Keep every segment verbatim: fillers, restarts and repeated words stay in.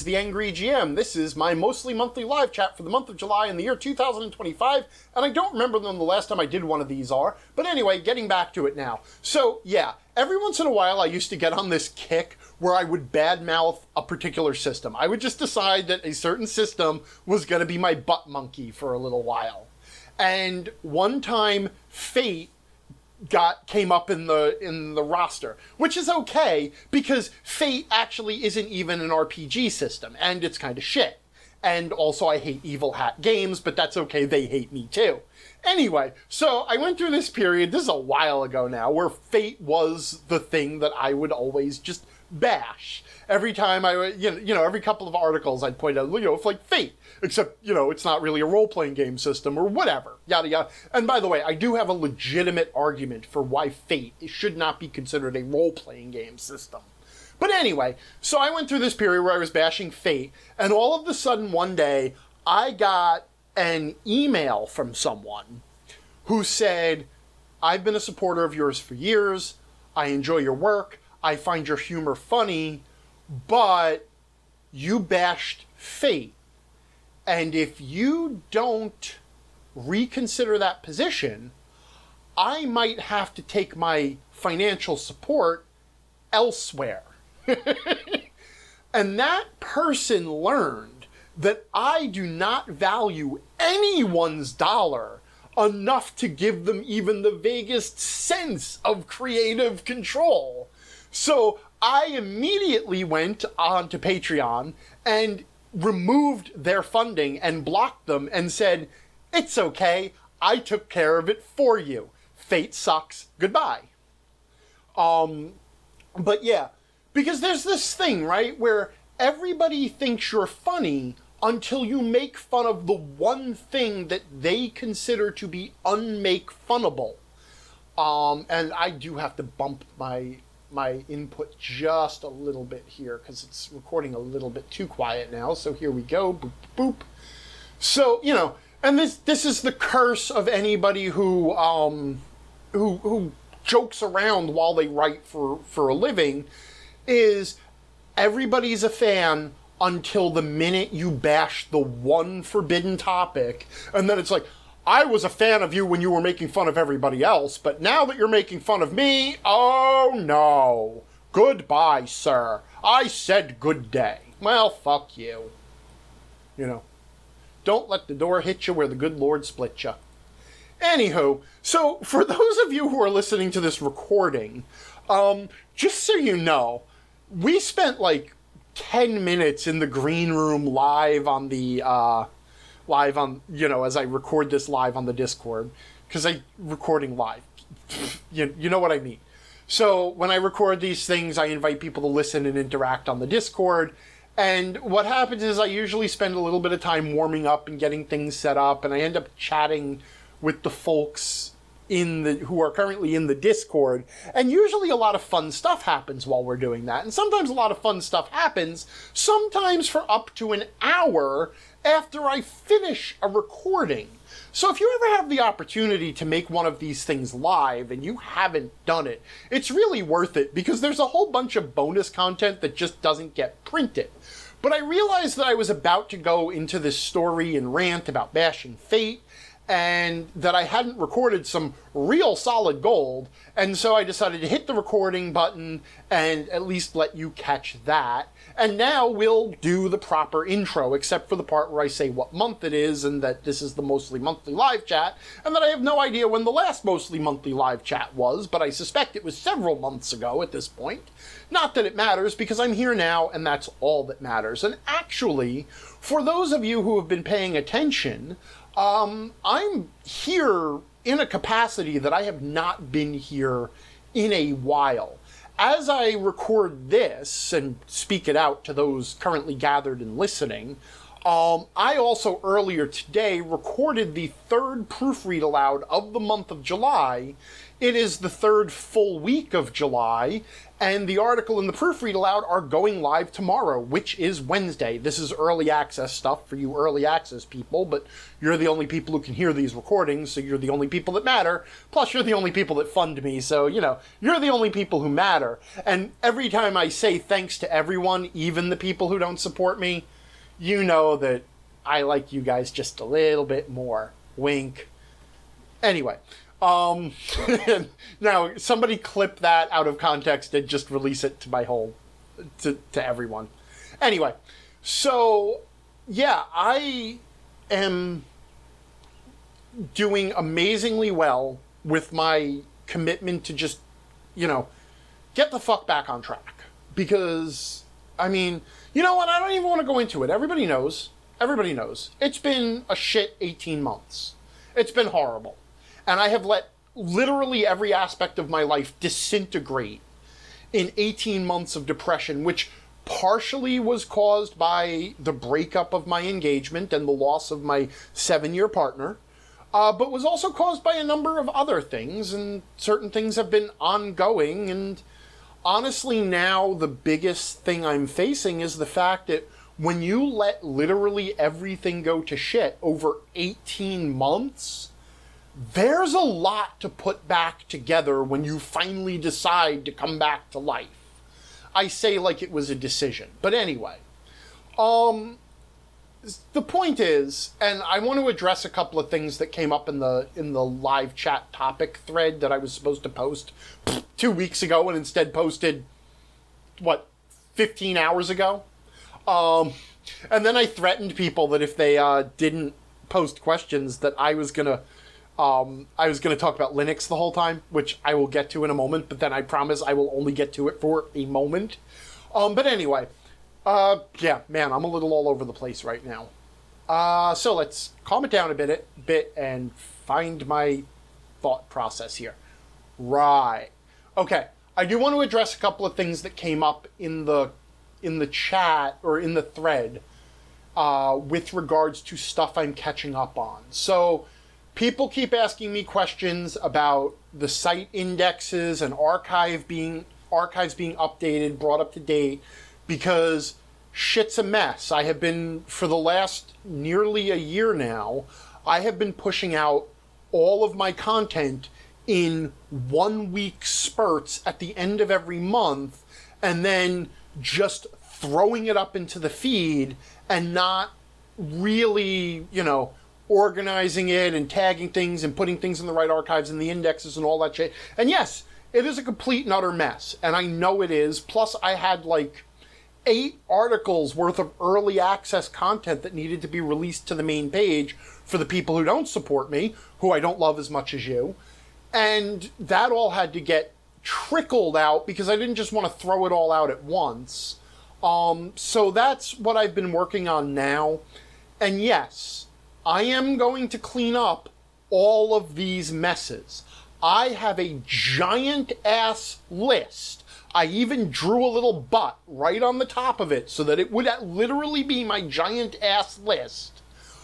is the Angry G M. This is my mostly monthly live chat for the month of July in the year two thousand twenty-five, and I don't remember when the last time I did one of these are, but anyway, getting back to it now. So, yeah, every once in a while I used to get on this kick where I would badmouth a particular system. I would just decide that a certain system was going to be my butt monkey for a little while. And one time, Fate got came up in the in the roster, which is okay because Fate actually isn't even an R P G system, and it's kind of shit. And also, I hate Evil Hat Games, but that's okay. They hate me too. Anyway, so I went through this period. This is a while ago now, where Fate was the thing that I would always just bash. Every time I, you know, you know, every couple of articles I'd point out, you know, it's like Fate, except, you know, it's not really a role-playing game system or whatever, yada yada. And by the way, I do have a legitimate argument for why Fate should not be considered a role-playing game system. But anyway, so I went through this period where I was bashing Fate, and all of a sudden one day, I got an email from someone who said, I've been a supporter of yours for years, I enjoy your work, I find your humor funny, but you bashed Fate. And if you don't reconsider that position, I might have to take my financial support elsewhere. And that person learned that I do not value anyone's dollar enough to give them even the vaguest sense of creative control. So I immediately went onto Patreon and removed their funding and blocked them and said, it's okay, I took care of it for you. Fate sucks, goodbye. Um, but yeah, because there's this thing, right, where everybody thinks you're funny until you make fun of the one thing that they consider to be unmake-funnable. Um, and I do have to bump my my input just a little bit here because it's recording a little bit too quiet now. So here we go. Boop, boop. So, you know, and this this is the curse of anybody who um who who jokes around while they write for, for a living, is everybody's a fan until the minute you bash the one forbidden topic, and then it's like, I was a fan of you when you were making fun of everybody else, but now that you're making fun of me, oh no. Goodbye, sir. I said good day. Well, fuck you. You know, don't let the door hit you where the good Lord split you. Anywho, so for those of you who are listening to this recording, um, just so you know, we spent like ten minutes in the green room live on the, uh, live on, you know, as I record this live on the Discord, because I'm recording live. you, you know what I mean. So when I record these things, I invite people to listen and interact on the Discord. And what happens is I usually spend a little bit of time warming up and getting things set up, and I end up chatting with the folks in the who are currently in the Discord, and usually a lot of fun stuff happens while we're doing that. And sometimes a lot of fun stuff happens, sometimes for up to an hour after I finish a recording. So if you ever have the opportunity to make one of these things live and you haven't done it, it's really worth it because there's a whole bunch of bonus content that just doesn't get printed. But I realized that I was about to go into this story and rant about bashing Fate, and that I hadn't recorded some real solid gold, and so I decided to hit the recording button and at least let you catch that. And now we'll do the proper intro, except for the part where I say what month it is, and that this is the mostly monthly live chat, and that I have no idea when the last mostly monthly live chat was, but I suspect it was several months ago at this point. Not that it matters, because I'm here now, and that's all that matters. And actually, for those of you who have been paying attention, Um, I'm here in a capacity that I have not been here in a while. As I record this and speak it out to those currently gathered and listening, um, I also earlier today recorded the third proofread aloud of the month of July It is the third full week of July, and the article and the Proofread Aloud are going live tomorrow, which is Wednesday. This is early access stuff for you early access people, but you're the only people who can hear these recordings, so you're the only people that matter. Plus, you're the only people that fund me, so, you know, you're the only people who matter. And every time I say thanks to everyone, even the people who don't support me, you know that I like you guys just a little bit more. Wink. Anyway. Um, now, somebody clip that out of context and just release it to my whole, to, to everyone. Anyway, so, yeah, I am doing amazingly well with my commitment to just, you know, get the fuck back on track. Because, I mean, you know what, I don't even want to go into it. Everybody knows. Everybody knows. It's been a shit eighteen months. It's been horrible. And I have let literally every aspect of my life disintegrate in eighteen months of depression, which partially was caused by the breakup of my engagement and the loss of my seven-year partner, uh, but was also caused by a number of other things, and certain things have been ongoing. And honestly, now the biggest thing I'm facing is the fact that when you let literally everything go to shit over eighteen months, there's a lot to put back together when you finally decide to come back to life. I say like it was a decision. But anyway, um, the point is, and I want to address a couple of things that came up in the in the live chat topic thread that I was supposed to post two weeks ago and instead posted, what, fifteen hours ago? Um, and then I threatened people that if they uh, didn't post questions that I was going to Um, I was going to talk about Linux the whole time, which I will get to in a moment, but then I promise I will only get to it for a moment. Um, but anyway, uh, yeah, man, I'm a little all over the place right now. Uh, so let's calm it down a bit, bit and find my thought process here. Right. Okay, I do want to address a couple of things that came up in the in the chat or in the thread uh, with regards to stuff I'm catching up on. So people keep asking me questions about the site indexes and archive being archives being updated, brought up to date, because shit's a mess. I have been, for the last nearly a year now, I have been pushing out all of my content in one-week spurts at the end of every month, and then just throwing it up into the feed and not really, you know, organizing it and tagging things and putting things in the right archives and the indexes and all that shit. And yes, it is a complete and utter mess, and I know it is. Plus, I had like eight articles worth of early access content that needed to be released to the main page for the people who don't support me, who I don't love as much as you. And that all had to get trickled out because I didn't just want to throw it all out at once. Um, so that's what I've been working on now. And yes, I am going to clean up all of these messes. I have a giant ass list. I even drew a little butt right on the top of it so that it would literally be my giant ass list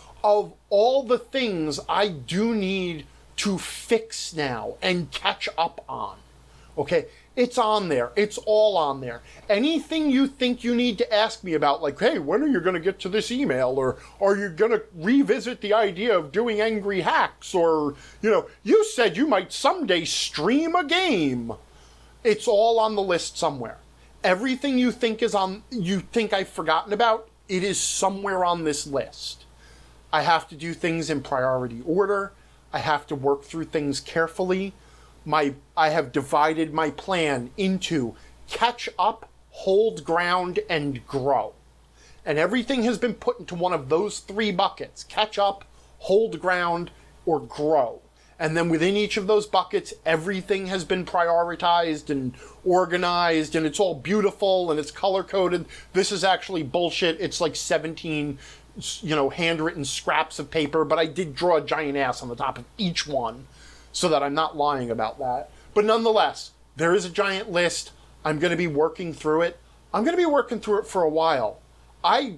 of all the things I do need to fix now and catch up on. Okay? It's on there. It's all on there. Anything you think you need to ask me about, like, hey, when are you going to get to this email? Or are you going to revisit the idea of doing angry hacks? Or, you know, you said you might someday stream a game. It's all on the list somewhere. Everything you think is on, you think I've forgotten about, it is somewhere on this list. I have to do things in priority order. I have to work through things carefully. My, I have divided my plan into catch up, hold ground, and grow. And everything has been put into one of those three buckets: catch up, hold ground, or grow. And then within each of those buckets, everything has been prioritized and organized, and it's all beautiful and it's color-coded. This is actually bullshit. It's like seventeen, you know, handwritten scraps of paper, but I did draw a giant ass on the top of each one, so that I'm not lying about that. But nonetheless, there is a giant list. I'm going to be working through it. I'm going to be working through it for a while. I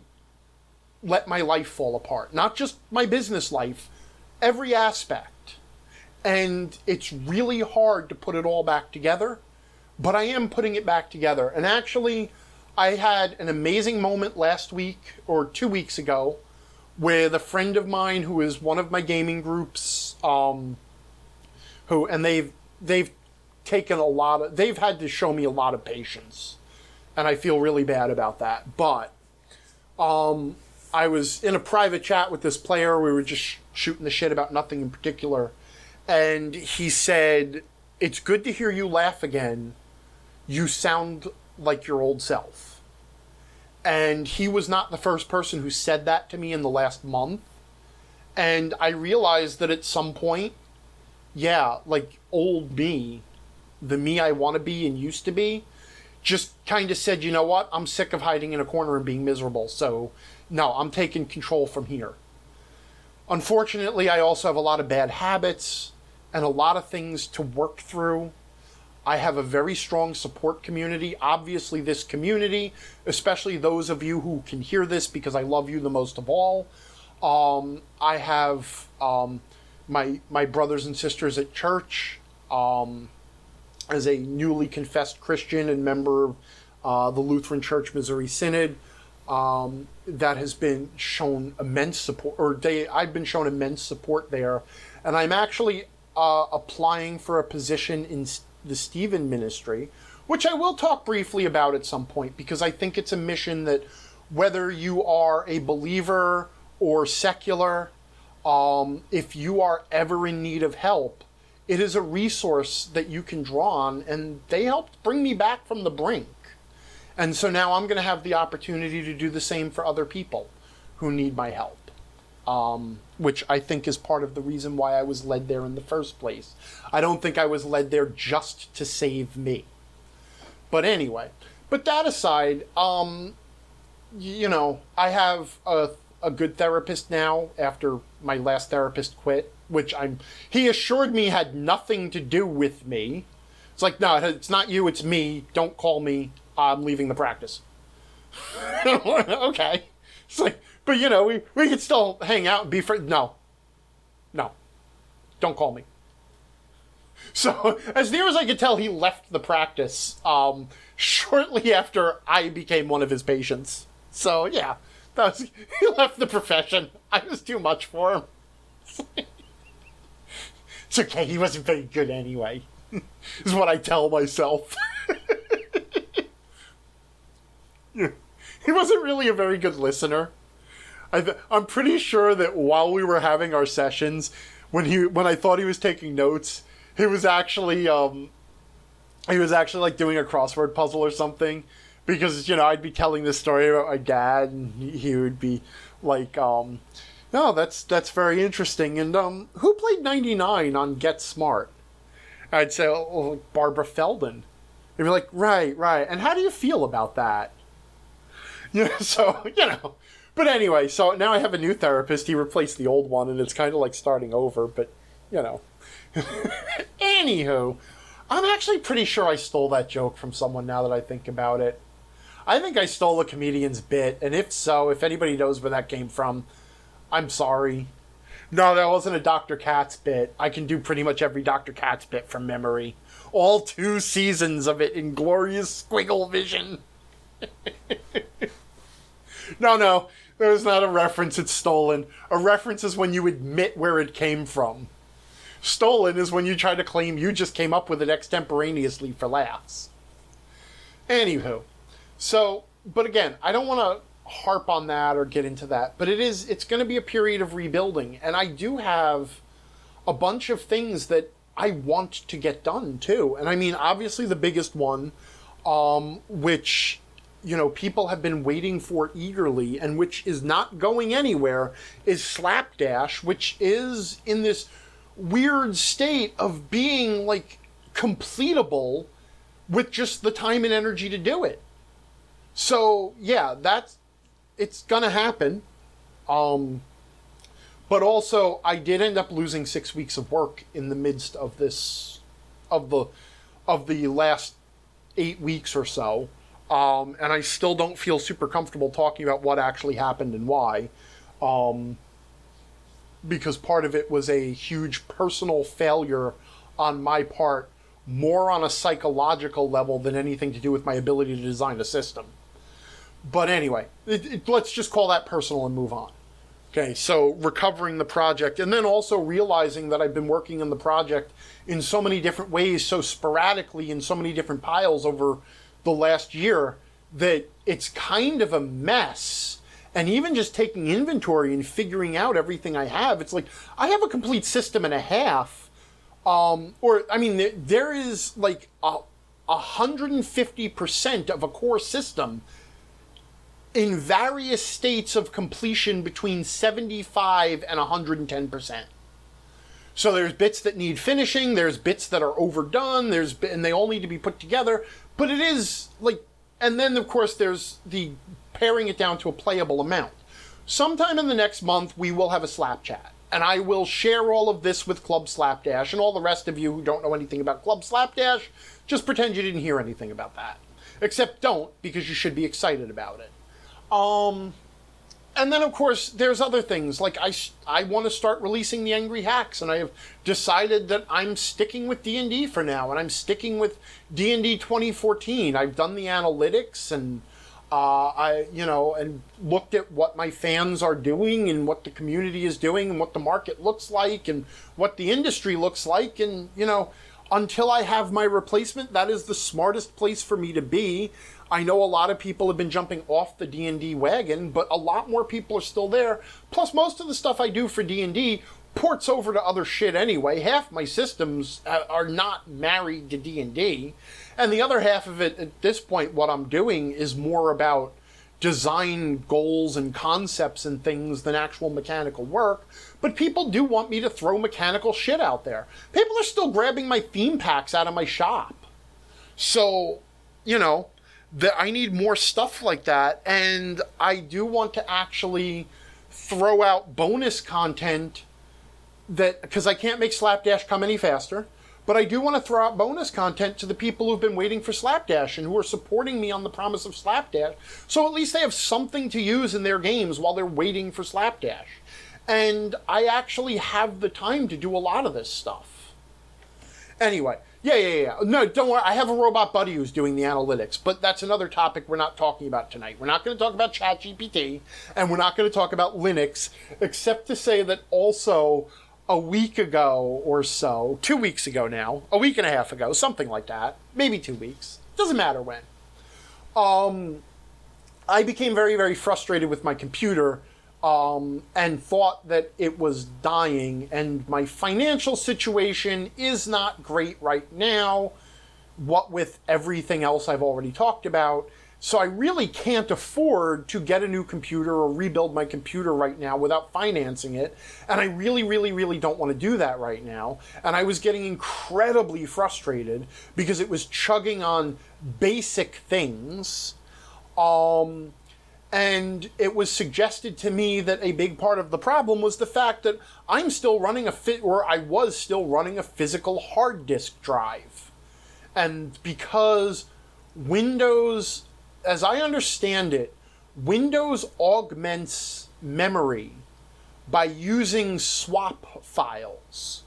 let my life fall apart. Not just my business life, every aspect. And it's really hard to put it all back together, but I am putting it back together. And actually, I had an amazing moment last week, or two weeks ago, with a friend of mine who is one of my gaming groups, um, who, and they've, they've taken a lot of, they've had to show me a lot of patience. And I feel really bad about that. But, um, I was in a private chat with this player. We were just sh- shooting the shit about nothing in particular. And he said, "It's good to hear you laugh again. You sound like your old self." And he was not the first person who said that to me in the last month. And I realized that at some point, yeah, like old me, the me I want to be and used to be, just kind of said, you know what, I'm sick of hiding in a corner and being miserable. So, no, I'm taking control from here. Unfortunately, I also have a lot of bad habits and a lot of things to work through. I have a very strong support community. Obviously, this community, especially those of you who can hear this because I love you the most of all. Um, I have um, my my brothers and sisters at church. Um, as a newly confessed Christian and member of uh, the Lutheran Church Missouri Synod, um, that has been shown immense support, or they I've been shown immense support there, and I'm actually uh, applying for a position in the Stephen Ministry, which I will talk briefly about at some point, because I think it's a mission that, whether you are a believer or secular, um, if you are ever in need of help, it is a resource that you can draw on, and they helped bring me back from the brink. And so now I'm going to have the opportunity to do the same for other people who need my help, um, which I think is part of the reason why I was led there in the first place. I don't think I was led there just to save me. But anyway, but that aside, um, you know, I have a, a good therapist now after my last therapist quit, which I'm, he assured me had nothing to do with me. It's like, no, it's not you, it's me. Don't call me. I'm leaving the practice. Okay. It's like, but you know, we, we could still hang out and be friends. No. No. Don't call me. So, as near as I could tell, he left the practice um, shortly after I became one of his patients. So, yeah. That was, he left the profession. I was too much for him. It's okay, he wasn't very good anyway. Is what I tell myself. He wasn't really a very good listener. I th- I'm pretty sure that while we were having our sessions, when he when I thought he was taking notes, he was actually um he was actually like doing a crossword puzzle or something, because you know I'd be telling this story about my dad, and he, he would be like, um, "No, that's that's very interesting." And um, who played ninety-nine on Get Smart? I'd say, "Oh, Barbara Feldon." They'd be like, "Right, right." And how do you feel about that? You know, so, you know. But anyway, so now I have a new therapist. He replaced the old one, and it's kind of like starting over, but, you know. Anywho, I'm actually pretty sure I stole that joke from someone now that I think about it. I think I stole a comedian's bit, and if so, if anybody knows where that came from, I'm sorry. No, that wasn't a Doctor Katz bit. I can do pretty much every Doctor Katz bit from memory. All two seasons of it in glorious squiggle vision. No, no, there's not a reference, it's stolen. A reference is when you admit where it came from. Stolen is when you try to claim you just came up with it extemporaneously for laughs. Anywho, so, but again, I don't want to harp on that or get into that, but it is, it's going to be a period of rebuilding, and I do have a bunch of things that I want to get done, too. And I mean, obviously the biggest one, um, which, you know, people have been waiting for eagerly, and which is not going anywhere, is Slapdash, which is in this weird state of being, like, completable with just the time and energy to do it. So, yeah, that's, it's gonna happen. Um, but also, I did end up losing six weeks of work in the midst of this, of the, of the last eight weeks or so. Um, and I still don't feel super comfortable talking about what actually happened and why. Um, because part of it was a huge personal failure on my part, more on a psychological level than anything to do with my ability to design a system. But anyway, it, it, let's just call that personal and move on. Okay, so recovering the project, and then also realizing that I've been working on the project in so many different ways, so sporadically, in so many different piles over the last year, that it's kind of a mess. And even just taking inventory and figuring out everything I have, it's like, I have a complete system and a half. Um, or, I mean, there, there is like a one hundred fifty percent of a core system in various states of completion between seventy-five and one hundred ten percent. So there's bits that need finishing, there's bits that are overdone, there's and they all need to be put together. But it is like, and then of course there's the paring it down to a playable amount. Sometime in the next month, we will have a Slap Chat. And I will share all of this with Club Slapdash, and all the rest of you who don't know anything about Club Slapdash, just pretend you didn't hear anything about that. Except don't, because you should be excited about it. Um, and then, of course, there's other things. Like, I, I want to start releasing the Angry Hacks, and I have decided that I'm sticking with D and D for now, and I'm sticking with D and D twenty fourteen. I've done the analytics, and uh, I, you know, and looked at what my fans are doing, and what the community is doing, and what the market looks like, and what the industry looks like, and, you know, until I have my replacement, that is the smartest place for me to be. I know a lot of people have been jumping off the D and D wagon, but a lot more people are still there. Plus, most of the stuff I do for D and D ports over to other shit anyway. Half my systems are not married to D and D. And the other half of it, at this point, what I'm doing is more about design goals and concepts and things than actual mechanical work. But people do want me to throw mechanical shit out there. People are still grabbing my theme packs out of my shop. So, you know, that I need more stuff like that, and I do want to actually throw out bonus content that, because I can't make Slapdash come any faster, but I do want to throw out bonus content to the people who've been waiting for Slapdash and who are supporting me on the promise of Slapdash, so at least they have something to use in their games while they're waiting for Slapdash. And I actually have the time to do a lot of this stuff. Anyway, yeah, yeah, yeah. No, don't worry. I have a robot buddy who's doing the analytics, but that's another topic we're not talking about tonight. We're not going to talk about ChatGPT, and we're not going to talk about Linux, except to say that also a week ago or so, two weeks ago now, a week and a half ago, something like that, maybe two weeks, doesn't matter when, um, I became very, very frustrated with my computer Um, and thought that it was dying, and my financial situation is not great right now, what with everything else I've already talked about, so I really can't afford to get a new computer or rebuild my computer right now without financing it, and I really, really, really don't want to do that right now, and I was getting incredibly frustrated because it was chugging on basic things, um... And it was suggested to me that a big part of the problem was the fact that I'm still running a fit, or I was still running a physical hard disk drive. And because Windows, as I understand it, Windows augments memory by using swap files,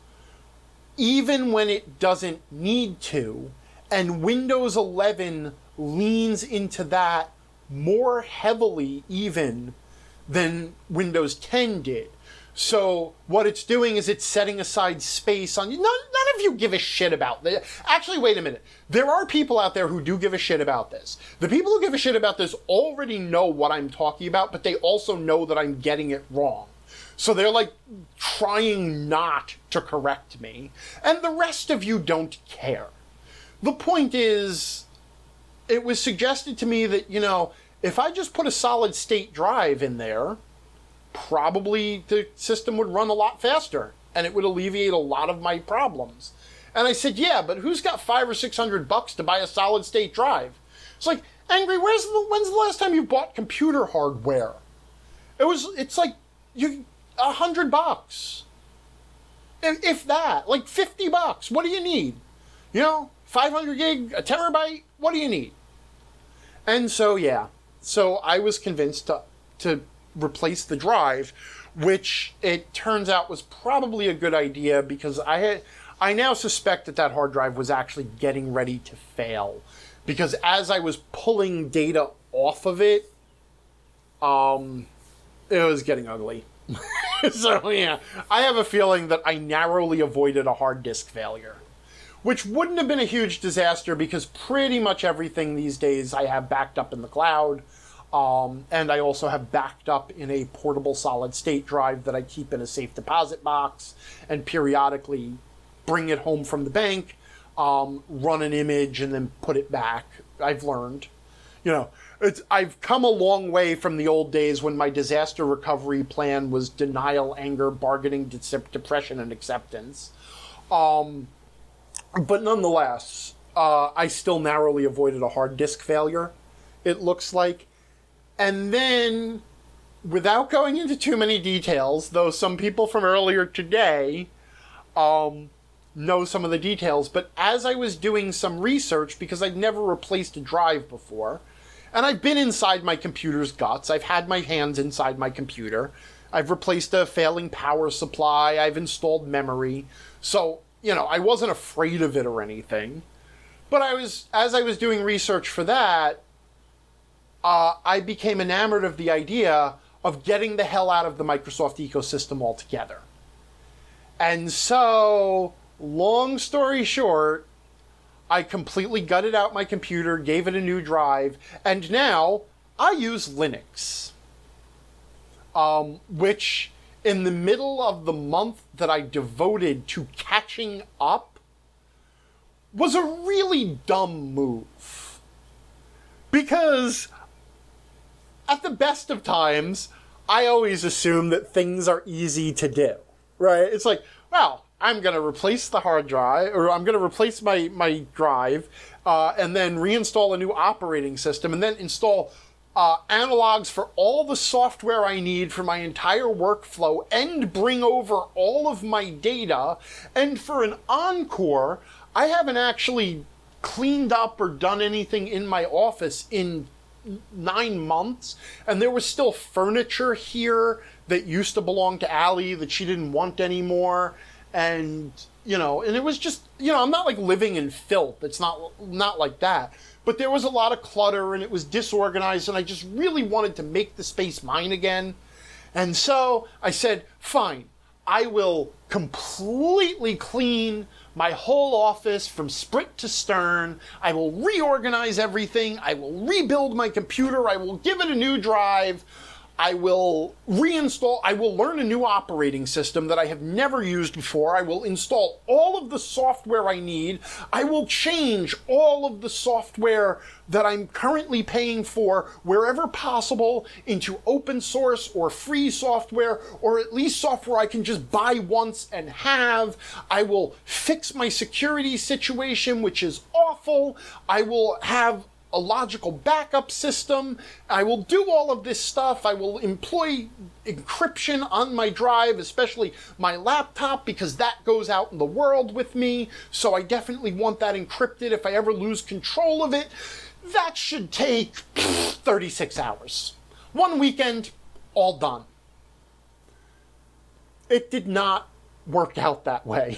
even when it doesn't need to. And Windows eleven leans into that more heavily even than Windows ten did. So what it's doing is it's setting aside space on... None, none of you give a shit about this. Actually, wait a minute. There are people out there who do give a shit about this. The people who give a shit about this already know what I'm talking about, but they also know that I'm getting it wrong. So they're like trying not to correct me. And the rest of you don't care. The point is, it was suggested to me that, you know, if I just put a solid state drive in there, probably the system would run a lot faster and it would alleviate a lot of my problems. And I said, yeah, but who's got five or six hundred bucks to buy a solid state drive? It's like, Angry, where's the, when's the last time you bought computer hardware? It was, it's like, you, a hundred bucks. If, if that, like fifty bucks. What do you need? You know, five hundred gig, a terabyte, what do you need? And so, yeah. So I was convinced to, to replace the drive, which it turns out was probably a good idea because I had, I now suspect that that hard drive was actually getting ready to fail. Because as I was pulling data off of it, um, it was getting ugly. So, yeah, I have a feeling that I narrowly avoided a hard disk failure. Which wouldn't have been a huge disaster because pretty much everything these days I have backed up in the cloud. Um, and I also have backed up in a portable solid-state drive that I keep in a safe deposit box and periodically bring it home from the bank. Um, run an image and then put it back. I've learned. You know, it's, I've come a long way from the old days when my disaster recovery plan was denial, anger, bargaining, de- depression, and acceptance. Um, but nonetheless, uh, I still narrowly avoided a hard disk failure, it looks like. And then, without going into too many details, though some people from earlier today, um... know some of the details, but as I was doing some research, because I'd never replaced a drive before, and I've been inside my computer's guts, I've had my hands inside my computer, I've replaced a failing power supply, I've installed memory, so, you know, I wasn't afraid of it or anything, but I was, as I was doing research for that, uh, I became enamored of the idea of getting the hell out of the Microsoft ecosystem altogether. And so, long story short, I completely gutted out my computer, gave it a new drive, and now I use Linux. Um, which, in the middle of the month that I devoted to catching up, was a really dumb move. Because, at the best of times, I always assume that things are easy to do. Right? It's like, well, I'm going to replace the hard drive, or I'm going to replace my, my drive, uh, and then reinstall a new operating system, and then install uh, analogs for all the software I need for my entire workflow, and bring over all of my data. And for an encore, I haven't actually cleaned up or done anything in my office in nine months, and there was still furniture here that used to belong to Allie that she didn't want anymore. And, you know, and it was just, you know, I'm not like living in filth. It's not, not like that. But there was a lot of clutter and it was disorganized and I just really wanted to make the space mine again. And so I said, fine, I will completely clean my whole office from sprit to stern. I will reorganize everything. I will rebuild my computer. I will give it a new drive. I will reinstall, I will learn a new operating system that I have never used before. I will install all of the software I need. I will change all of the software that I'm currently paying for wherever possible into open source or free software, or at least software I can just buy once and have. I will fix my security situation, which is awful. I will have a logical backup system. I will do all of this stuff. I will employ encryption on my drive, especially my laptop, because that goes out in the world with me. So I definitely want that encrypted if I ever lose control of it. That should take thirty-six hours. One weekend, all done. It did not work out that way.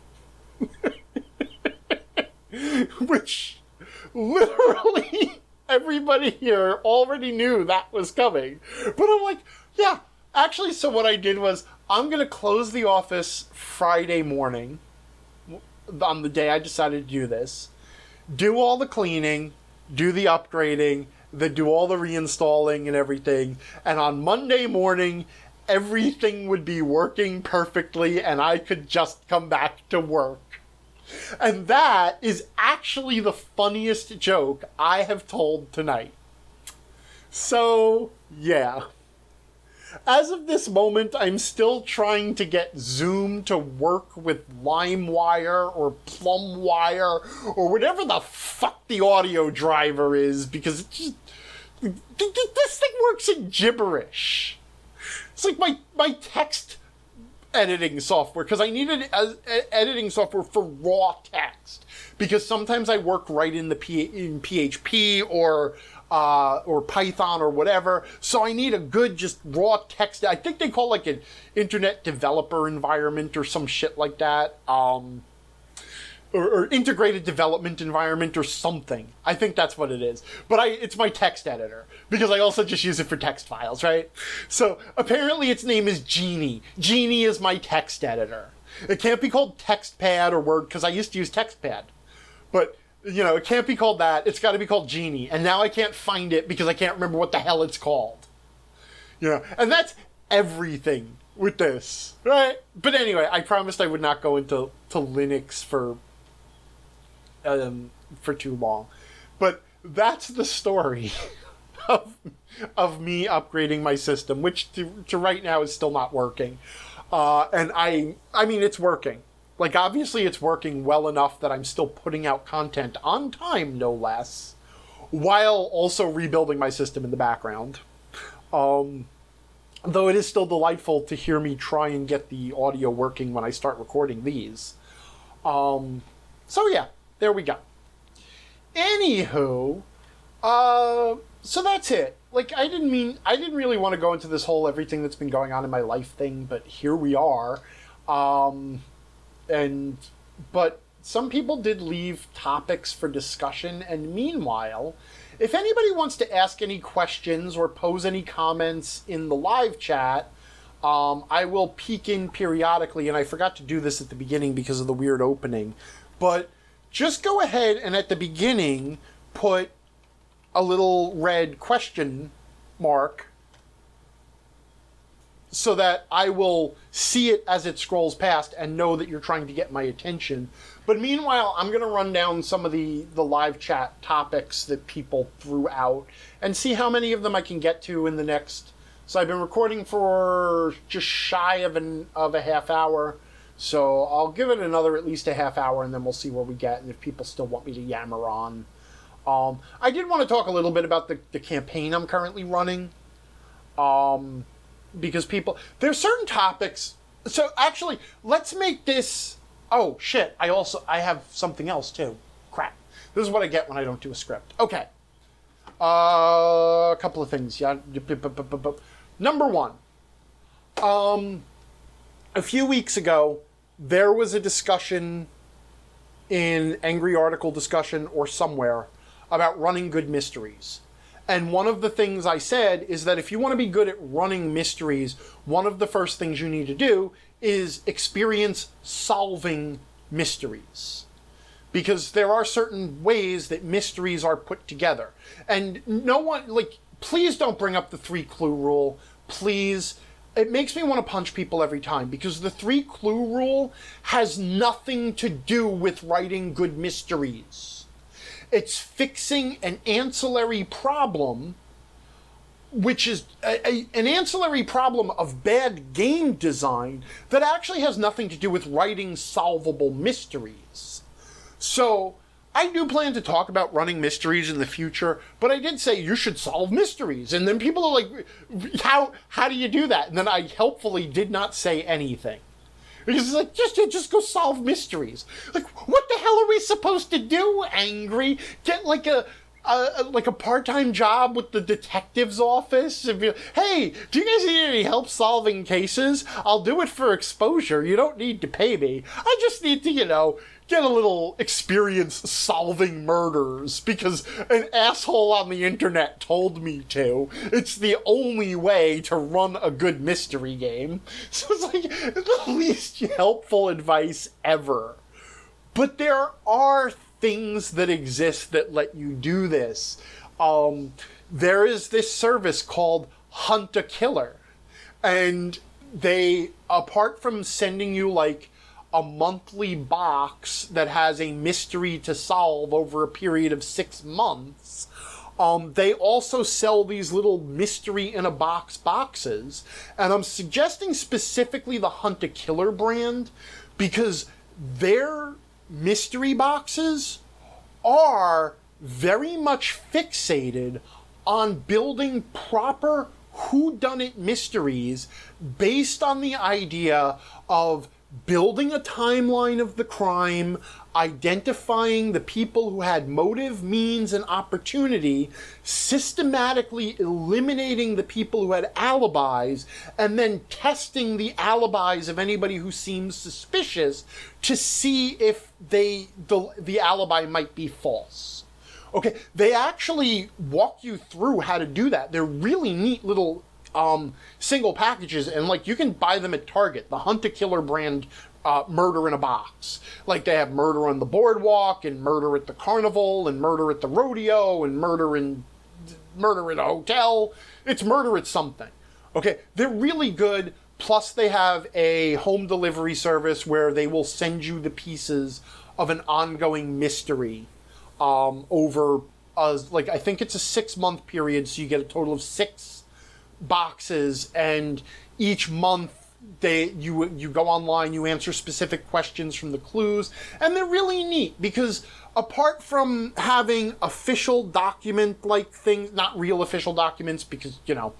Which... literally, everybody here already knew that was coming. But I'm like, yeah, actually, so what I did was, I'm going to close the office Friday morning, on the day I decided to do this, do all the cleaning, do the upgrading, then do all the reinstalling and everything, and on Monday morning, everything would be working perfectly, and I could just come back to work. And that is actually the funniest joke I have told tonight. So, yeah. As of this moment, I'm still trying to get Zoom to work with LimeWire or PlumWire or whatever the fuck the audio driver is, because it just, this thing works in gibberish. It's like my, my text editing software, because I needed as, editing software for raw text, because sometimes I work right in the P, in P H P, or uh, or Python or whatever. So I need a good just raw text. I think they call it like an internet developer environment or some shit like that. Um, or, or integrated development environment or something. I think that's what it is. But I, it's my text editor because I also just use it for text files, right? So apparently its name is Genie. Genie is my text editor. It can't be called TextPad or Word because I used to use TextPad. But, you know, it can't be called that. It's got to be called Genie. And now I can't find it because I can't remember what the hell it's called. You know, and that's everything with this, right? But anyway, I promised I would not go into to Linux for um, for too long. But that's the story of, of me upgrading my system, which to, to right now is still not working. Uh, and I, I mean, it's working. Like, obviously it's working well enough that I'm still putting out content on time, no less, while also rebuilding my system in the background. Um, though it is still delightful to hear me try and get the audio working when I start recording these. Um, so yeah, there we go. Anywho, uh, so that's it. Like, I didn't mean, I didn't really want to go into this whole everything that's been going on in my life thing, but here we are. Um, and, but some people did leave topics for discussion, and meanwhile, if anybody wants to ask any questions or pose any comments in the live chat, um, I will peek in periodically, and I forgot to do this at the beginning because of the weird opening, but just go ahead and at the beginning put a little red question mark so that I will see it as it scrolls past and know that you're trying to get my attention. But meanwhile, I'm going to run down some of the, the live chat topics that people threw out and see how many of them I can get to in the next... So I've been recording for just shy of, an, of a half hour, so I'll give it another at least a half hour and then we'll see where we get and if people still want me to yammer on. Um, I did want to talk a little bit about the, the campaign I'm currently running. Um, because people... There's certain topics... So, actually, let's make this... Oh, shit. I also... I have something else, too. Crap. This is what I get when I don't do a script. Okay. Uh, a couple of things. Yeah. Number one. Um, a few weeks ago, there was a discussion in Angry Article Discussion or somewhere about running good mysteries. And one of the things I said is that if you want to be good at running mysteries, one of the first things you need to do is experience solving mysteries. Because there are certain ways that mysteries are put together. And no one, like, please don't bring up the three clue rule. Please. It makes me want to punch people every time because the three clue rule has nothing to do with writing good mysteries. It's fixing an ancillary problem, which is a, a, an ancillary problem of bad game design that actually has nothing to do with writing solvable mysteries. So, I do plan to talk about running mysteries in the future, but I did say you should solve mysteries. And then people are like, how, how do you do that? And then I helpfully did not say anything. Because it's like, just, just go solve mysteries. Like, what the hell are we supposed to do, Angry? Get like a, a like a part-time job with the detective's office? If you, hey, do you guys need any help solving cases? I'll do it for exposure. You don't need to pay me. I just need to, you know, get a little experience solving murders because an asshole on the internet told me to. It's the only way to run a good mystery game. So it's like the least helpful advice ever. But there are things that exist that let you do this. Um, there is this service called Hunt a Killer. And they, apart from sending you like a monthly box that has a mystery to solve over a period of six months, um, they also sell these little mystery in a box boxes. And I'm suggesting specifically the Hunt a Killer brand because their mystery boxes are very much fixated on building proper whodunit mysteries based on the idea of building a timeline of the crime, identifying the people who had motive, means, and opportunity, systematically eliminating the people who had alibis, and then testing the alibis of anybody who seems suspicious to see if they the, the alibi might be false. Okay, they actually walk you through how to do that. They're really neat little um, single packages, and like you can buy them at Target, the Hunt a Killer brand uh, Murder in a Box. Like they have Murder on the Boardwalk, and Murder at the Carnival, and Murder at the Rodeo, and Murder in Murder at a Hotel. It's Murder at something. Okay, they're really good. Plus, they have a home delivery service where they will send you the pieces of an ongoing mystery um, over, uh, like, I think it's a six-month period, so you get a total of six boxes, and each month they you you go online, you answer specific questions from the clues, and they're really neat because apart from having official document-like things, not real official documents because, you know,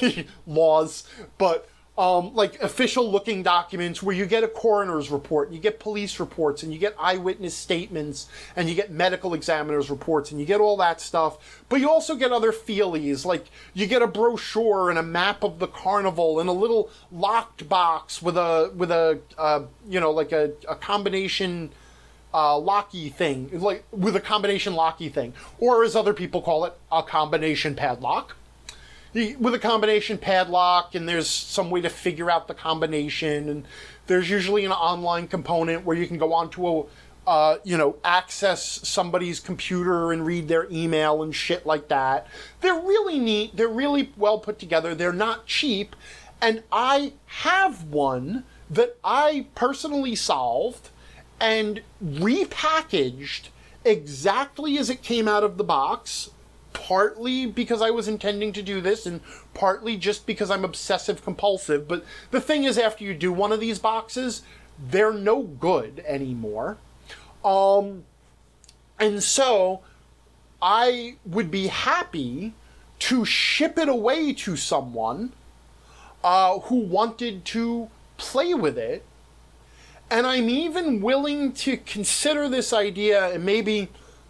laws, but Um, like official-looking documents where you get a coroner's report, and you get police reports, and you get eyewitness statements, and you get medical examiner's reports, and you get all that stuff. But you also get other feelies, like you get a brochure and a map of the carnival, and a little locked box with a with a uh, you know like a, a combination uh, locky thing, like with a combination locky thing, or as other people call it, a combination padlock. With a combination padlock, and there's some way to figure out the combination, and there's usually an online component where you can go onto a, uh, you know, access somebody's computer and read their email and shit like that. They're really neat. They're really well put together. They're not cheap, and I have one that I personally solved and repackaged exactly as it came out of the box. Partly because I was intending to do this, and partly just because I'm obsessive compulsive. But the thing is, after you do one of these boxes, they're no good anymore. Um, and so I would be happy to ship it away to someone uh, who wanted to play with it. And I'm even willing to consider this idea, and maybe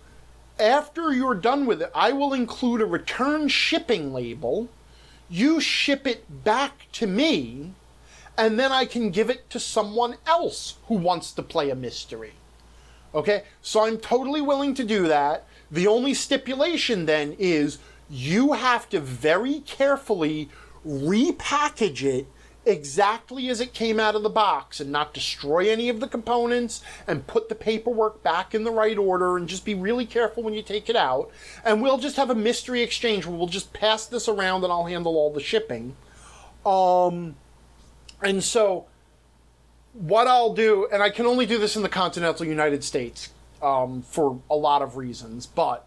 after you're done with it, I will include a return shipping label. You ship it back to me, and then I can give it to someone else who wants to play a mystery. Okay? So I'm totally willing to do that. The only stipulation then is you have to very carefully repackage it exactly as it came out of the box and not destroy any of the components and put the paperwork back in the right order, and just be really careful when you take it out. And we'll just have a mystery exchange where we'll just pass this around and I'll handle all the shipping. Um, and so what I'll do, and I can only do this in the continental United States um, for a lot of reasons, but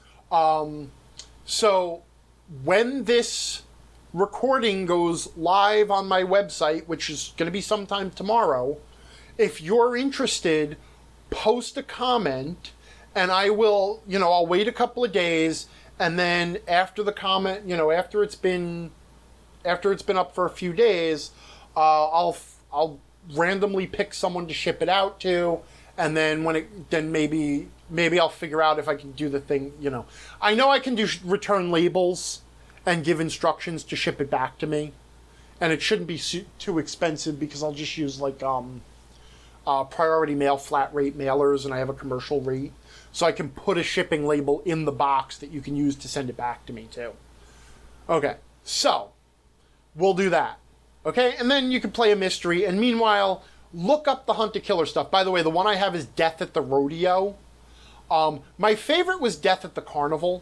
um, so when this recording goes live on my website, which is going to be sometime tomorrow, if you're interested, post a comment, and I will, you know, I'll wait a couple of days, and then after the comment, you know, after it's been, after it's been up for a few days, uh, I'll, I'll randomly pick someone to ship it out to, and then when it, then maybe, maybe I'll figure out if I can do the thing, you know. I know I can do return labels and give instructions to ship it back to me. And it shouldn't be su- too expensive because I'll just use like um, uh, priority mail flat rate mailers, and I have a commercial rate. So I can put a shipping label in the box that you can use to send it back to me too. Okay, so we'll do that. Okay, and then you can play a mystery, and meanwhile, look up the Hunt a Killer stuff. By the way, the one I have is Death at the Rodeo. Um, my favorite was Death at the Carnival,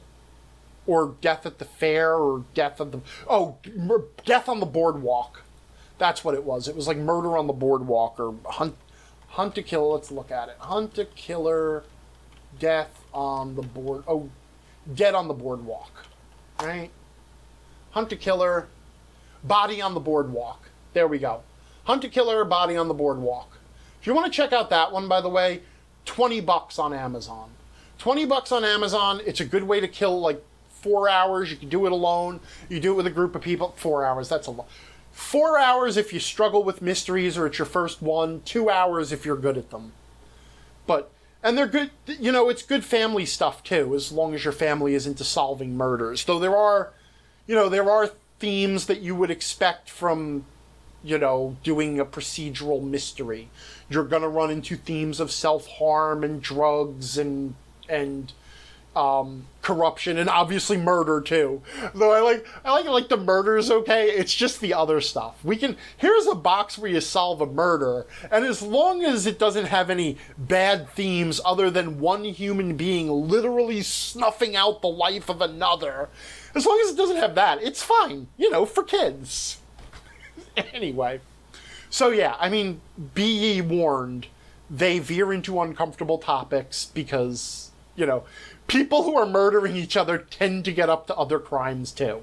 or Death at the Fair, or Death of the... Oh, Death on the Boardwalk. That's what it was. It was like Murder on the Boardwalk, or Hunt, Hunt a Killer. Let's look at it. Hunt a Killer, Death on the Board... Oh, Dead on the Boardwalk. Right? Hunt a Killer, Body on the Boardwalk. There we go. Hunt a Killer, Body on the Boardwalk. If you want to check out that one, by the way, twenty bucks on Amazon. twenty bucks on Amazon. It's a good way to kill, like, four hours. You can do it alone. You do it with a group of people. Four hours, that's a lot. Four hours if you struggle with mysteries or it's your first one. Two hours if you're good at them. But, and they're good, you know, it's good family stuff too, as long as your family is into solving murders. Though there are, you know, there are themes that you would expect from, you know, doing a procedural mystery. You're gonna run into themes of self-harm and drugs and, and, um, corruption and obviously murder too. Though I like, I like, like the murder's okay, it's just the other stuff. We can, here's a box where you solve a murder, and as long as it doesn't have any bad themes other than one human being literally snuffing out the life of another, as long as it doesn't have that, it's fine, you know, for kids. Anyway. So yeah, I mean, be ye warned, they veer into uncomfortable topics because, you know, people who are murdering each other tend to get up to other crimes too.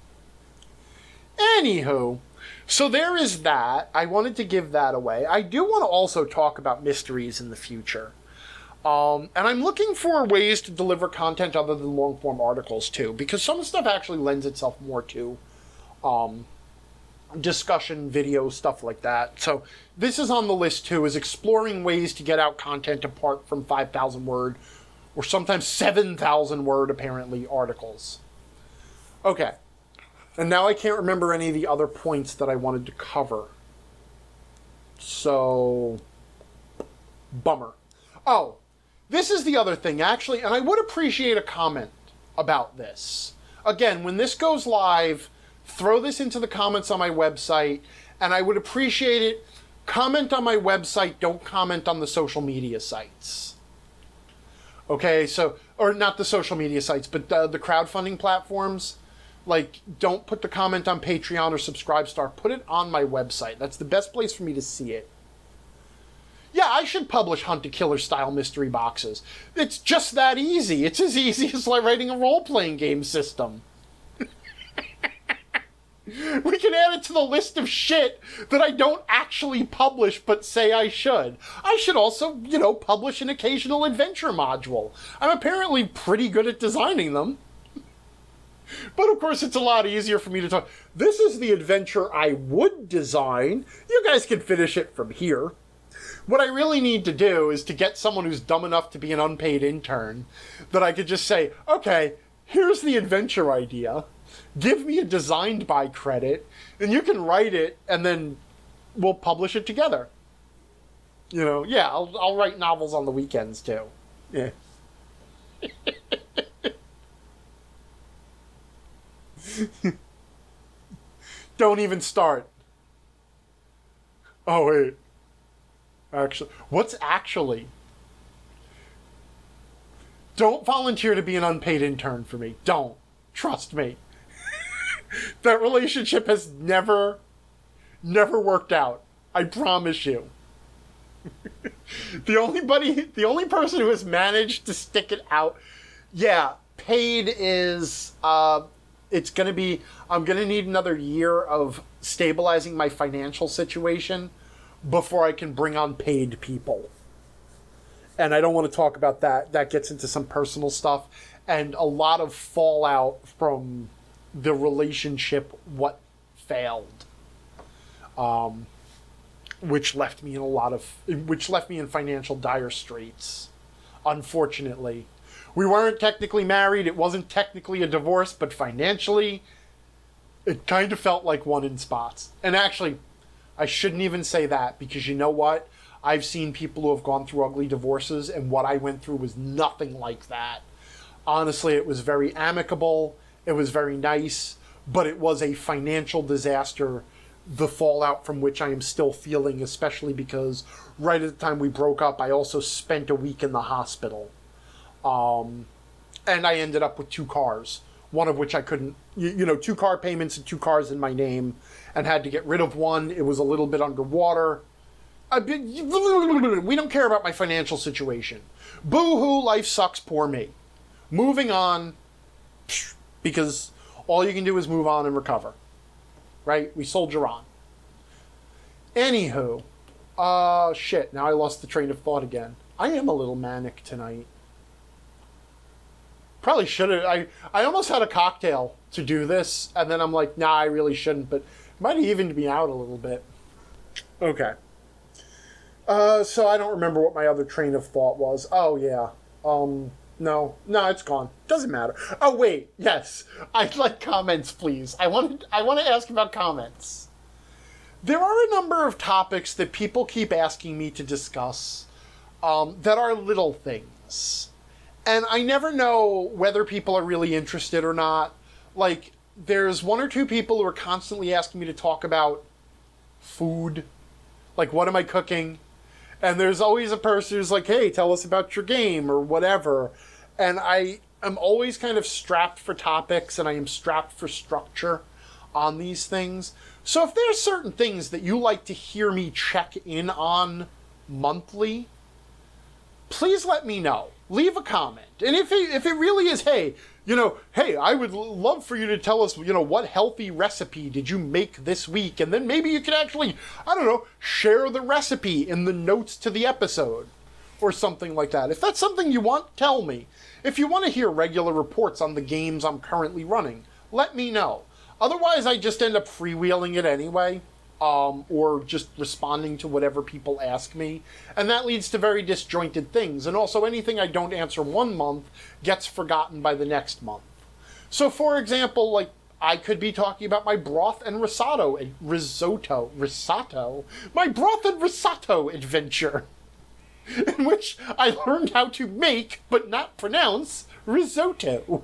Anywho, so there is that. I wanted to give that away. I do want to also talk about mysteries in the future. Um, and I'm looking for ways to deliver content other than long-form articles too, because some stuff actually lends itself more to um, discussion, video, stuff like that. So this is on the list too, is exploring ways to get out content apart from five thousand word or sometimes seven thousand word, apparently, articles. Okay. And now I can't remember any of the other points that I wanted to cover. So, bummer. Oh, this is the other thing, actually, and I would appreciate a comment about this. Again, when this goes live, throw this into the comments on my website, and I would appreciate it. Comment on my website, don't comment on the social media sites. Okay, so, or not the social media sites, but the, the crowdfunding platforms. Like, don't put the comment on Patreon or Subscribestar. Put it on my website. That's the best place for me to see it. Yeah, I should publish hunt-a-killer style mystery boxes. It's just that easy. It's as easy as like writing a role-playing game system. We can add it to the list of shit that I don't actually publish but say I should. I should also, you know, publish an occasional adventure module. I'm apparently pretty good at designing them. But of course it's a lot easier for me to talk. This is the adventure I would design. You guys can finish it from here. What I really need to do is to get someone who's dumb enough to be an unpaid intern that I could just say, okay, here's the adventure idea. Give me a designed by credit, and you can write it, and then we'll publish it together. You know, yeah, I'll, I'll write novels on the weekends, too. Yeah. Don't even start. Oh, wait. Actually, what's actually? Don't volunteer to be an unpaid intern for me. Don't. Trust me. That relationship has never, never worked out. I promise you. The only buddy, the only person who has managed to stick it out, yeah, paid is, uh, it's gonna be, I'm gonna need another year of stabilizing my financial situation before I can bring on paid people. And I don't want to talk about that. That gets into some personal stuff and a lot of fallout from the relationship what failed, um, which left me in a lot of, which left me in financial dire straits, unfortunately. We weren't technically married, it wasn't technically a divorce, but financially, it kind of felt like one in spots. And actually, I shouldn't even say that, because you know what? I've seen people who have gone through ugly divorces, and what I went through was nothing like that. Honestly, it was very amicable. It was very nice, but it was a financial disaster, the fallout from which I am still feeling, especially because right at the time we broke up, I also spent a week in the hospital. Um, and I ended up with two cars, one of which I couldn't, you, you know, two car payments and two cars in my name, and had to get rid of one. It was a little bit underwater. I've been, we don't care about my financial situation. Boo-hoo, life sucks, poor me. Moving on, because all you can do is move on and recover. Right? We soldier on. Anywho, uh, shit, now I lost the train of thought again. I am a little manic tonight. Probably should have, I, I almost had a cocktail to do this, and then I'm like, nah, I really shouldn't, but Might have evened me out a little bit. Okay. Uh, so I don't remember what my other train of thought was. Oh, yeah. Um, no. No, it's gone. Doesn't matter. Oh, wait. Yes. I'd like comments, please. I want to, I want to ask about comments. There are a number of topics that people keep asking me to discuss um, that are little things. And I never know whether people are really interested or not. Like, there's one or two people who are constantly asking me to talk about food. Like, what am I cooking? And there's always a person who's like, hey, tell us about your game or whatever. And I am always kind of strapped for topics, and I am strapped for structure on these things. So if there's certain things that you like to hear me check in on monthly, please let me know. Leave a comment. And if it, if it really is, hey, you know, hey, I would l- love for you to tell us, you know, what healthy recipe did you make this week? And then maybe you could actually, I don't know, share the recipe in the notes to the episode or something like that. If that's something you want, tell me. If you want to hear regular reports on the games I'm currently running, let me know. Otherwise, I just end up freewheeling it anyway. Um, or just responding to whatever people ask me. And that leads to very disjointed things. And also anything I don't answer one month gets forgotten by the next month. So for example, like, I could be talking about my broth and risotto, risotto, risotto, my broth and risotto adventure, in which I learned how to make, but not pronounce, risotto.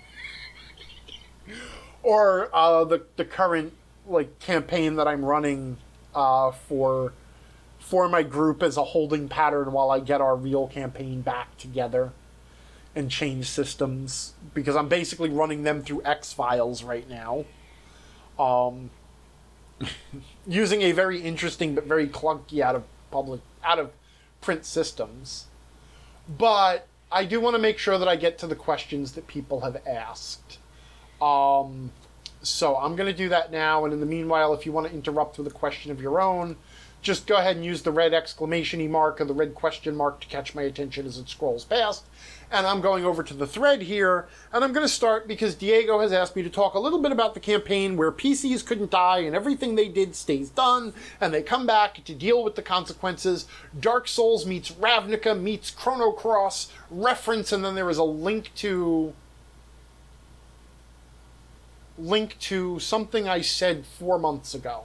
Or uh, the, the current like campaign that I'm running uh, for for my group as a holding pattern while I get our real campaign back together and change systems, because I'm basically running them through X-Files right now, um, using a very interesting but very clunky out of public out of print systems. But I do want to make sure that I get to the questions that people have asked. Um, So I'm going to do that now, and in the meanwhile, if you want to interrupt with a question of your own, just go ahead and use the red exclamation mark or the red question mark to catch my attention as it scrolls past. And I'm going over to the thread here, and I'm going to start because Diego has asked me to talk a little bit about the campaign where P Cs couldn't die and everything they did stays done, and they come back to deal with the consequences. Dark Souls meets Ravnica meets Chrono Cross reference, and then there is a link to... link to something I said four months ago.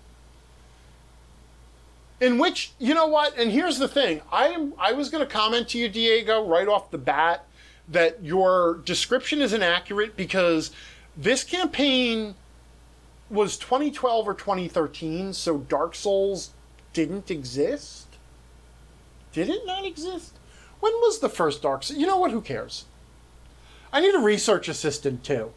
In which, you know what, and here's the thing, I am I was going to comment to you, Diego, right off the bat, that your description is inaccurate because this campaign was twenty twelve or twenty thirteen, so Dark Souls didn't exist? Did it not exist? When was the first Dark Souls? You know what, who cares? I need a research assistant, too.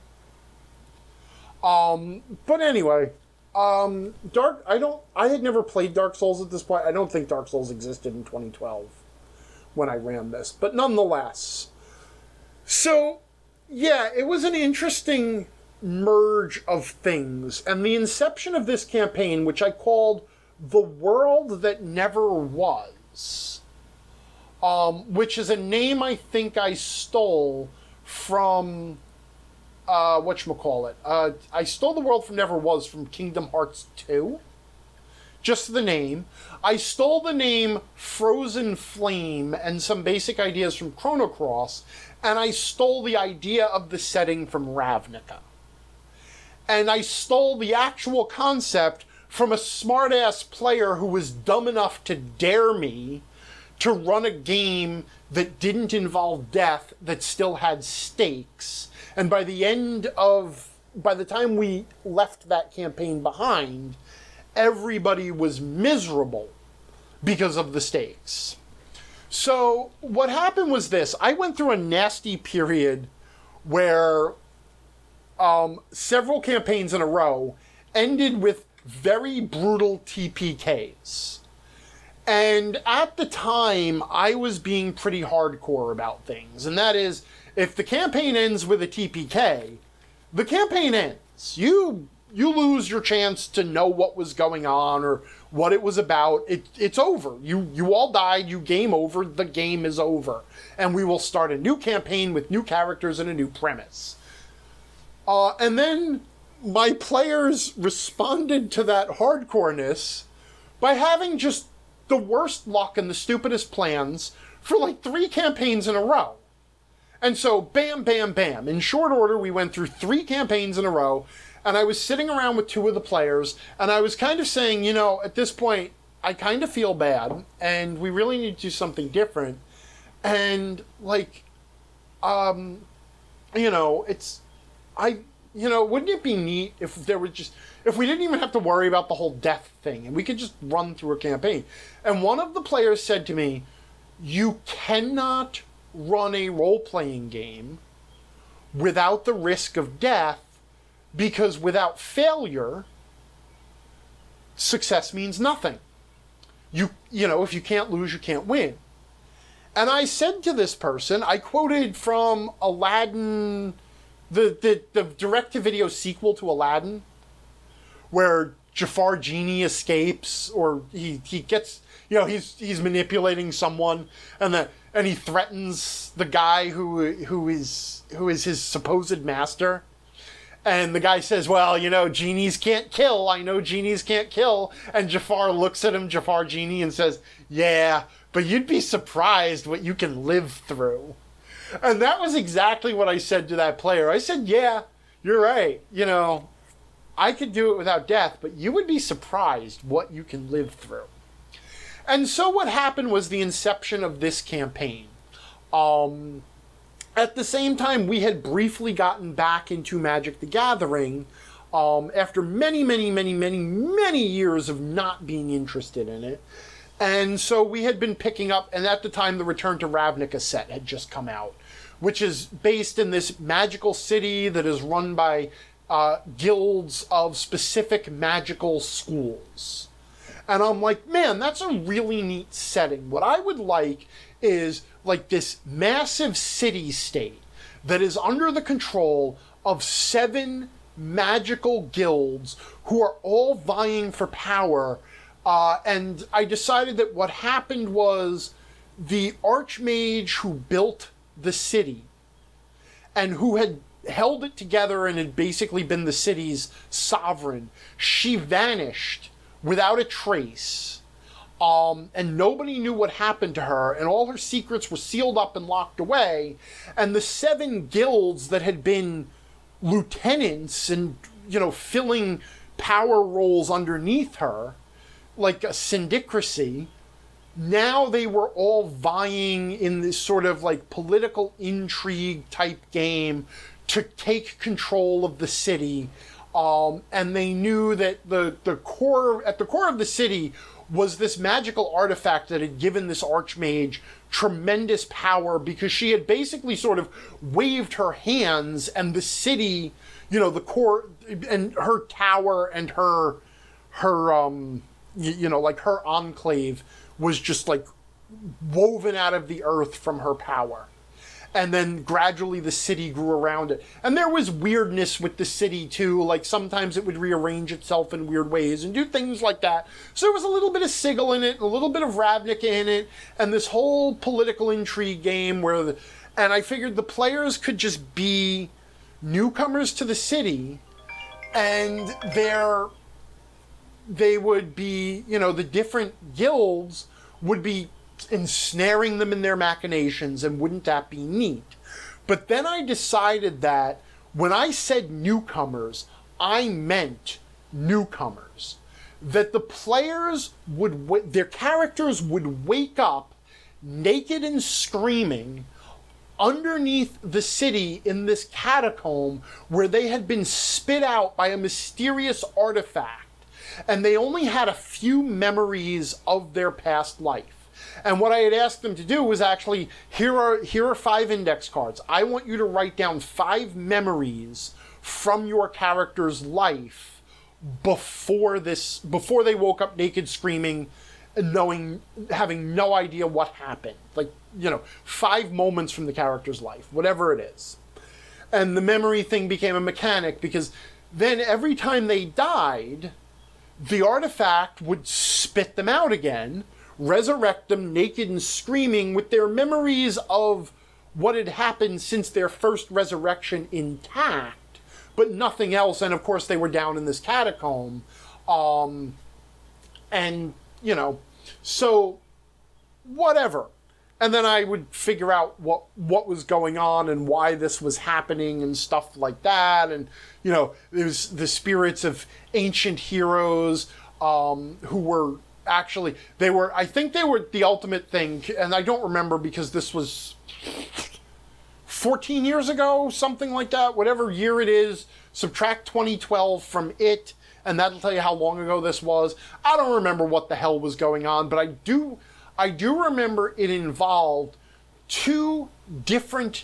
Um, but anyway, um, Dark, I don't, I had never played Dark Souls at this point. I don't think Dark Souls existed in twenty twelve when I ran this, but nonetheless. So, yeah, it was an interesting merge of things, and the inception of this campaign, which I called The World That Never Was, um, which is a name I think I stole from... Uh, whatchamacallit. Uh, I stole the world from Never Was from Kingdom Hearts two. Just the name. I stole the name Frozen Flame and some basic ideas from Chrono Cross, and I stole the idea of the setting from Ravnica. And I stole the actual concept from a smart-ass player who was dumb enough to dare me to run a game that didn't involve death, that still had stakes. And by the end of, by the time we left that campaign behind, everybody was miserable because of the stakes. So what happened was this. I went through a nasty period where um, several campaigns in a row ended with very brutal T P Ks. And at the time, I was being pretty hardcore about things. And that is, if the campaign ends with a T P K, the campaign ends. You you lose your chance to know what was going on or what it was about. It, it's over. You you all died. You game over. The game is over. And we will start a new campaign with new characters and a new premise. Uh, and then my players responded to that hardcoreness by having just the worst luck and the stupidest plans for like three campaigns in a row. And so, bam, bam, bam. In short order, we went through three campaigns in a row, and I was sitting around with two of the players, and I was kind of saying, you know, at this point, I kind of feel bad, and we really need to do something different. And, like, um, you know, it's, I, you know, wouldn't it be neat if there were just, if we didn't even have to worry about the whole death thing, and we could just run through a campaign. And one of the players said to me, you cannot run a role-playing game without the risk of death, because without failure, success means nothing. You, you know, if you can't lose, you can't win. And I said to this person, I quoted from Aladdin, the, the, the direct-to-video sequel to Aladdin, where Jafar Genie escapes, or he, he gets, you know, he's he's manipulating someone, and the and he threatens the guy who who is who is his supposed master. And the guy says, well, you know, genies can't kill. I know genies can't kill. And Jafar looks at him, Jafar Genie, and says, yeah, but you'd be surprised what you can live through. And that was exactly what I said to that player. I said, yeah, you're right. You know, I could do it without death, but you would be surprised what you can live through. And so what happened was the inception of this campaign. Um... At the same time, we had briefly gotten back into Magic the Gathering um, after many, many, many, many, many years of not being interested in it. And so we had been picking up, and at the time the Return to Ravnica set had just come out, which is based in this magical city that is run by uh, guilds of specific magical schools. And I'm like, man, that's a really neat setting. What I would like is like this massive city-state that is under the control of seven magical guilds who are all vying for power. Uh, and I decided that what happened was the Archmage who built the city and who had held it together and had basically been the city's sovereign, she vanished without a trace. Um, and nobody knew what happened to her, and all her secrets were sealed up and locked away, and the seven guilds that had been lieutenants and, you know, filling power roles underneath her, like a syndicracy, now they were all vying in this sort of like political intrigue type game to take control of the city. Um, and they knew that the, the core, at the core of the city was this magical artifact that had given this Archmage tremendous power, because she had basically sort of waved her hands, and the city, you know, the core, and her tower and her, her, um, you, you know, like her enclave was just like woven out of the earth from her power. And then gradually the city grew around it. And there was weirdness with the city, too. Like, sometimes it would rearrange itself in weird ways and do things like that. So there was a little bit of Sigil in it, a little bit of Ravnica in it, and this whole political intrigue game where... The, and I figured the players could just be newcomers to the city, and they're... They would be, you know, the different guilds would be ensnaring them in their machinations, and wouldn't that be neat? But then I decided that when I said newcomers, I meant newcomers. That the players would, w- their characters would wake up naked and screaming underneath the city in this catacomb where they had been spit out by a mysterious artifact, and they only had a few memories of their past life. And what I had asked them to do was actually, here are here are five index cards. I want you to write down five memories from your character's life before this, before they woke up naked, screaming, knowing, having no idea what happened. Like, you know, five moments from the character's life, whatever it is. And the memory thing became a mechanic, because then every time they died, the artifact would spit them out again, resurrect them naked and screaming with their memories of what had happened since their first resurrection intact, but nothing else. And of course, they were down in this catacomb. Um, and, you know, so whatever. And then I would figure out what what was going on and why this was happening and stuff like that. And, you know, there's the spirits of ancient heroes um, who were actually, they were, I think they were the ultimate thing. And I don't remember because this was fourteen years ago, something like that, whatever year it is. Subtract twenty twelve from it, and that'll tell you how long ago this was. I don't remember what the hell was going on, but I do... I do remember it involved two different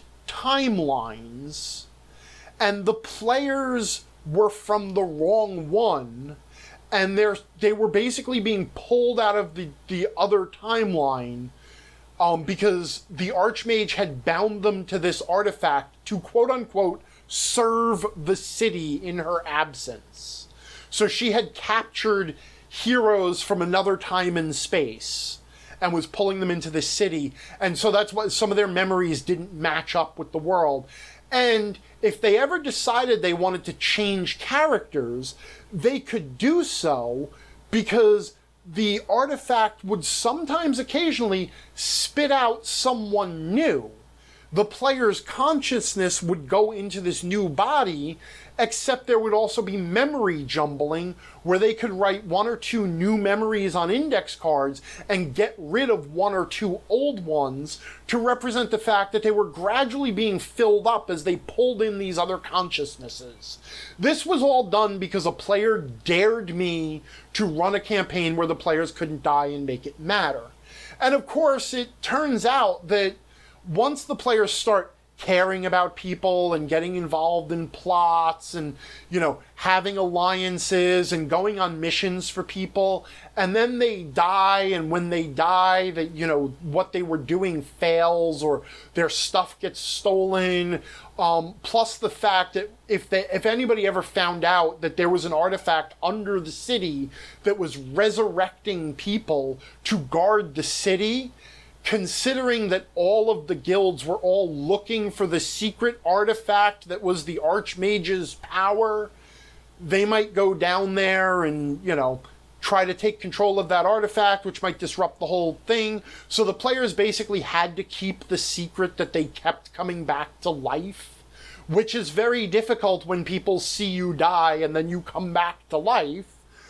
timelines, and the players were from the wrong one, and they're, they were basically being pulled out of the, the other timeline um, because the Archmage had bound them to this artifact to, quote-unquote, serve the city in her absence. So she had captured heroes from another time and space and was pulling them into the city. And so that's why some of their memories didn't match up with the world. And if they ever decided they wanted to change characters, they could do so because the artifact would sometimes occasionally spit out someone new. The player's consciousness would go into this new body, except there would also be memory jumbling where they could write one or two new memories on index cards and get rid of one or two old ones to represent the fact that they were gradually being filled up as they pulled in these other consciousnesses. This was all done because a player dared me to run a campaign where the players couldn't die and make it matter. And of course, it turns out that once the players start caring about people and getting involved in plots and, you know, having alliances and going on missions for people, and then they die, and when they die, that, you know, what they were doing fails or their stuff gets stolen, um, plus the fact that if they, if anybody ever found out that there was an artifact under the city that was resurrecting people to guard the city, considering that all of the guilds were all looking for the secret artifact that was the Archmage's power, they might go down there and, you know, try to take control of that artifact, which might disrupt the whole thing. So the players basically had to keep the secret that they kept coming back to life, which is very difficult when people see you die and then you come back to life.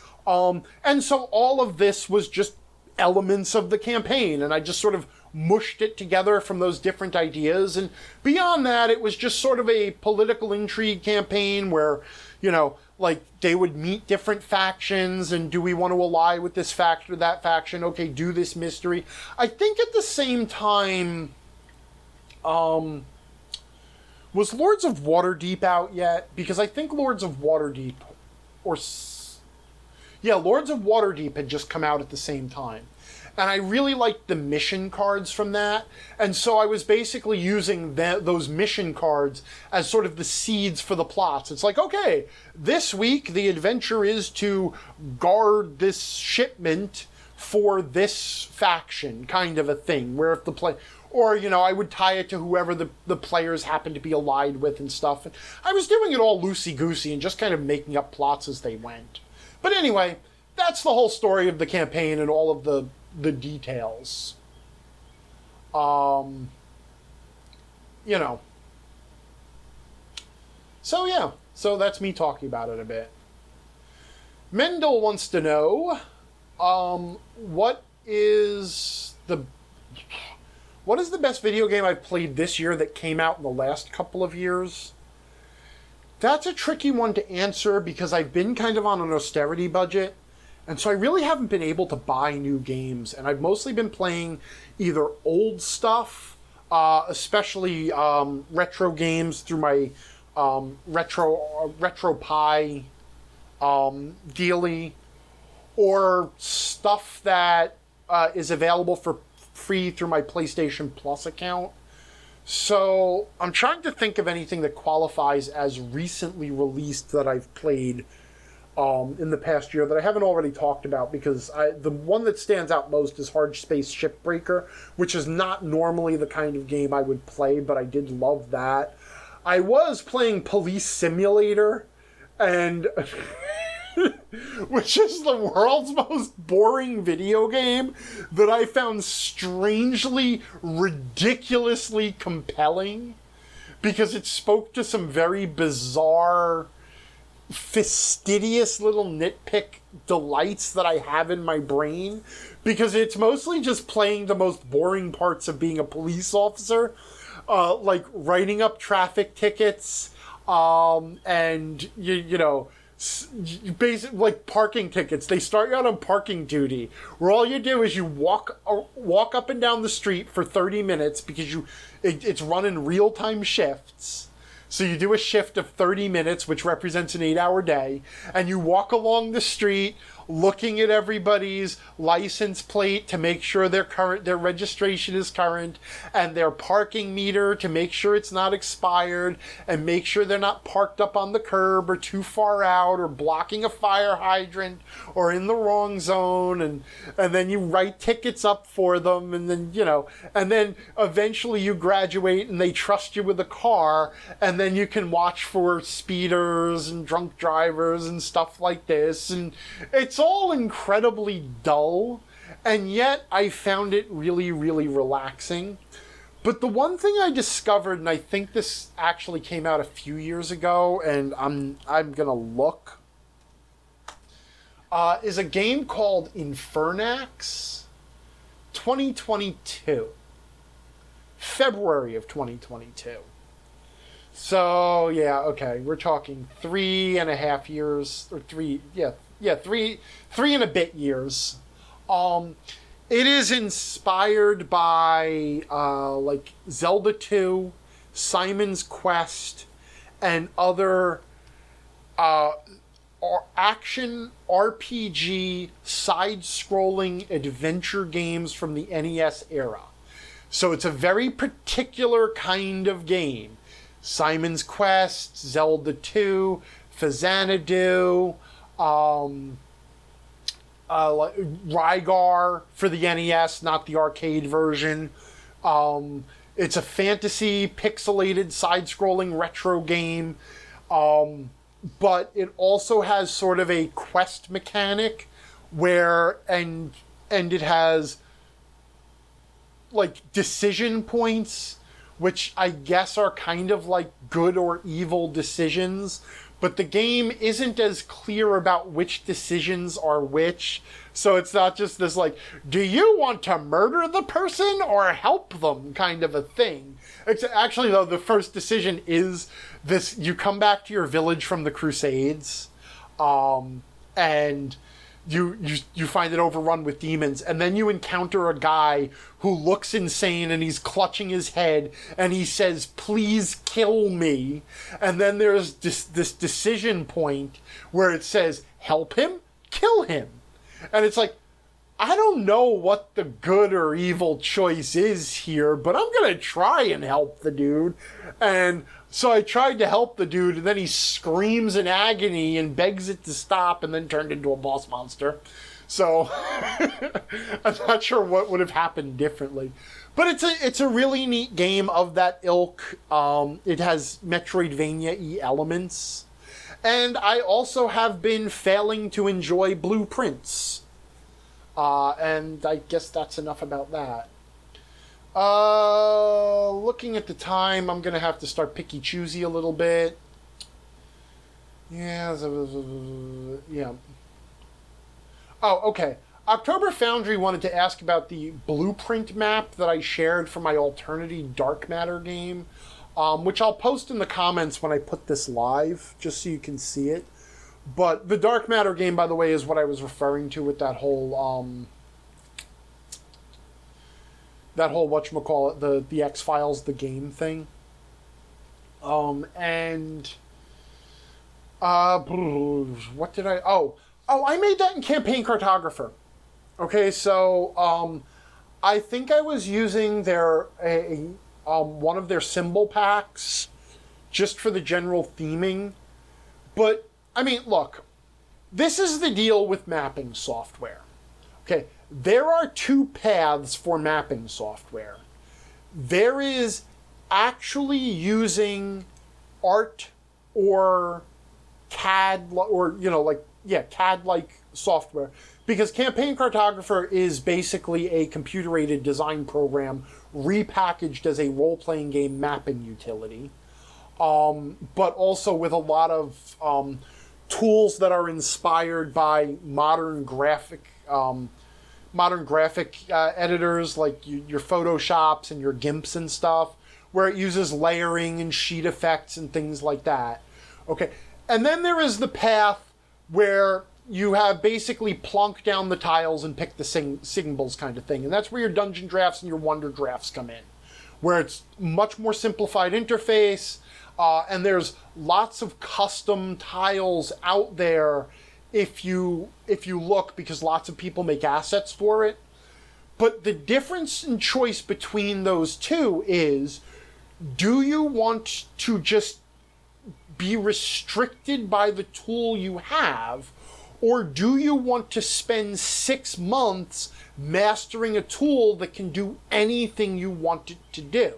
Um, and so all of this was just elements of the campaign, and I just sort of mushed it together from those different ideas. And beyond that, it was just sort of a political intrigue campaign where, you know, like, they would meet different factions, and do we want to ally with this faction or that faction? Okay, do this mystery. I think at the same time, um, was Lords of Waterdeep out yet? Because I think Lords of Waterdeep, or Yeah, Lords of Waterdeep had just come out at the same time. And I really liked the mission cards from that. And so I was basically using that, those mission cards as sort of the seeds for the plots. It's like, okay, this week the adventure is to guard this shipment for this faction, kind of a thing. Where if the play... Or, you know, I would tie it to whoever the, the players happened to be allied with and stuff. And I was doing it all loosey-goosey and just kind of making up plots as they went. But anyway, that's the whole story of the campaign and all of the, the details. Um, you know. So yeah, so that's me talking about it a bit. Mendel wants to know, um, what is the... What is the best video game I've played this year that came out in the last couple of years? That's a tricky one to answer because I've been kind of on an austerity budget, and so I really haven't been able to buy new games, and I've mostly been playing either old stuff, uh, especially um, retro games through my um, retro uh, RetroPie um, dealie, or stuff that uh, is available for free through my PlayStation Plus account. So I'm trying to think of anything that qualifies as recently released that I've played um, in the past year that I haven't already talked about, because I, the one that stands out most is Hard Space Shipbreaker, which is not normally the kind of game I would play, but I did love that. I was playing Police Simulator, and which is the world's most boring video game that I found strangely, ridiculously compelling, because it spoke to some very bizarre, fastidious little nitpick delights that I have in my brain, because it's mostly just playing the most boring parts of being a police officer, uh, like writing up traffic tickets, um, and, you, you know, basic, like parking tickets. They start you out on parking duty, where all you do is you walk walk up and down the street for thirty minutes, because you it, it's running real-time shifts. So you do a shift of thirty minutes, which represents an eight-hour day, and you walk along the street looking at everybody's license plate to make sure their current their registration is current, and their parking meter to make sure it's not expired, and make sure they're not parked up on the curb or too far out or blocking a fire hydrant or in the wrong zone, and and then you write tickets up for them, and then, you know, and then eventually you graduate and they trust you with a car, and then you can watch for speeders and drunk drivers and stuff like this, and it's It's all incredibly dull, and yet I found it really, really relaxing. But the one thing I discovered, and I think this actually came out a few years ago, and I'm I'm gonna look, uh, is a game called Infernax twenty twenty-two. February of twenty twenty-two. So, yeah, okay, we're talking three and a half years, or three, yeah, yeah, three, three and a bit years. Um, it is inspired by, uh, like, Zelda two, Simon's Quest, and other, uh, action R P G side-scrolling adventure games from the N E S era. So it's a very particular kind of game. Simon's Quest, Zelda two, Xanadu, um, uh, Rygar for the N E S, not the arcade version. Um, it's a fantasy, pixelated, side-scrolling retro game, um, but it also has sort of a quest mechanic where, and and it has like decision points, which I guess are kind of like good or evil decisions, but the game isn't as clear about which decisions are which. So it's not just this like, do you want to murder the person or help them kind of a thing. It's actually, though, the first decision is this: you come back to your village from the Crusades, um, and You, you you find it overrun with demons, and then you encounter a guy who looks insane, and he's clutching his head, and he says, "Please kill me." And then there's this, this decision point where it says, "Help him, kill him." And it's like, I don't know what the good or evil choice is here, but I'm gonna try and help the dude. And so I tried to help the dude, and then he screams in agony and begs it to stop, and then turned into a boss monster. So I'm not sure what would have happened differently. But it's a it's a really neat game of that ilk. Um, it has Metroidvania-y elements. And I also have been failing to enjoy Blueprints. Uh, and I guess that's enough about that. Uh, looking at the time, I'm going to have to start picky-choosy a little bit. Yeah, yeah. Oh, okay. October Foundry wanted to ask about the blueprint map that I shared for my Alternity Dark Matter game, um, which I'll post in the comments when I put this live, just so you can see it. But the Dark Matter game, by the way, is what I was referring to with that whole, um, that whole, whatchamacallit, the, the X-Files, the game thing. Um, and, uh, what did I, oh, oh, I made that in Campaign Cartographer. Okay, so, um, I think I was using their, a, um, one of their symbol packs just for the general theming, but I mean, look, this is the deal with mapping software. Okay, there are two paths for mapping software. There is actually using art or C A D or, you know, like, yeah, C A D-like software. Because Campaign Cartographer is basically a computer-aided design program repackaged as a role-playing game mapping utility. Um, but also with a lot of um, tools that are inspired by modern graphic um, modern graphic uh, editors, like you, your Photoshops and your GIMPs and stuff, where it uses layering and sheet effects and things like that. Okay, and then there is the path where you have basically plunk down the tiles and pick the sing- symbols kind of thing. And that's where your dungeon drafts and your wonder drafts come in, where it's much more simplified interface, uh, and there's lots of custom tiles out there if you if you look, because lots of people make assets for it. But the difference in choice between those two is, do you want to just be restricted by the tool you have, or do you want to spend six months mastering a tool that can do anything you want it to do?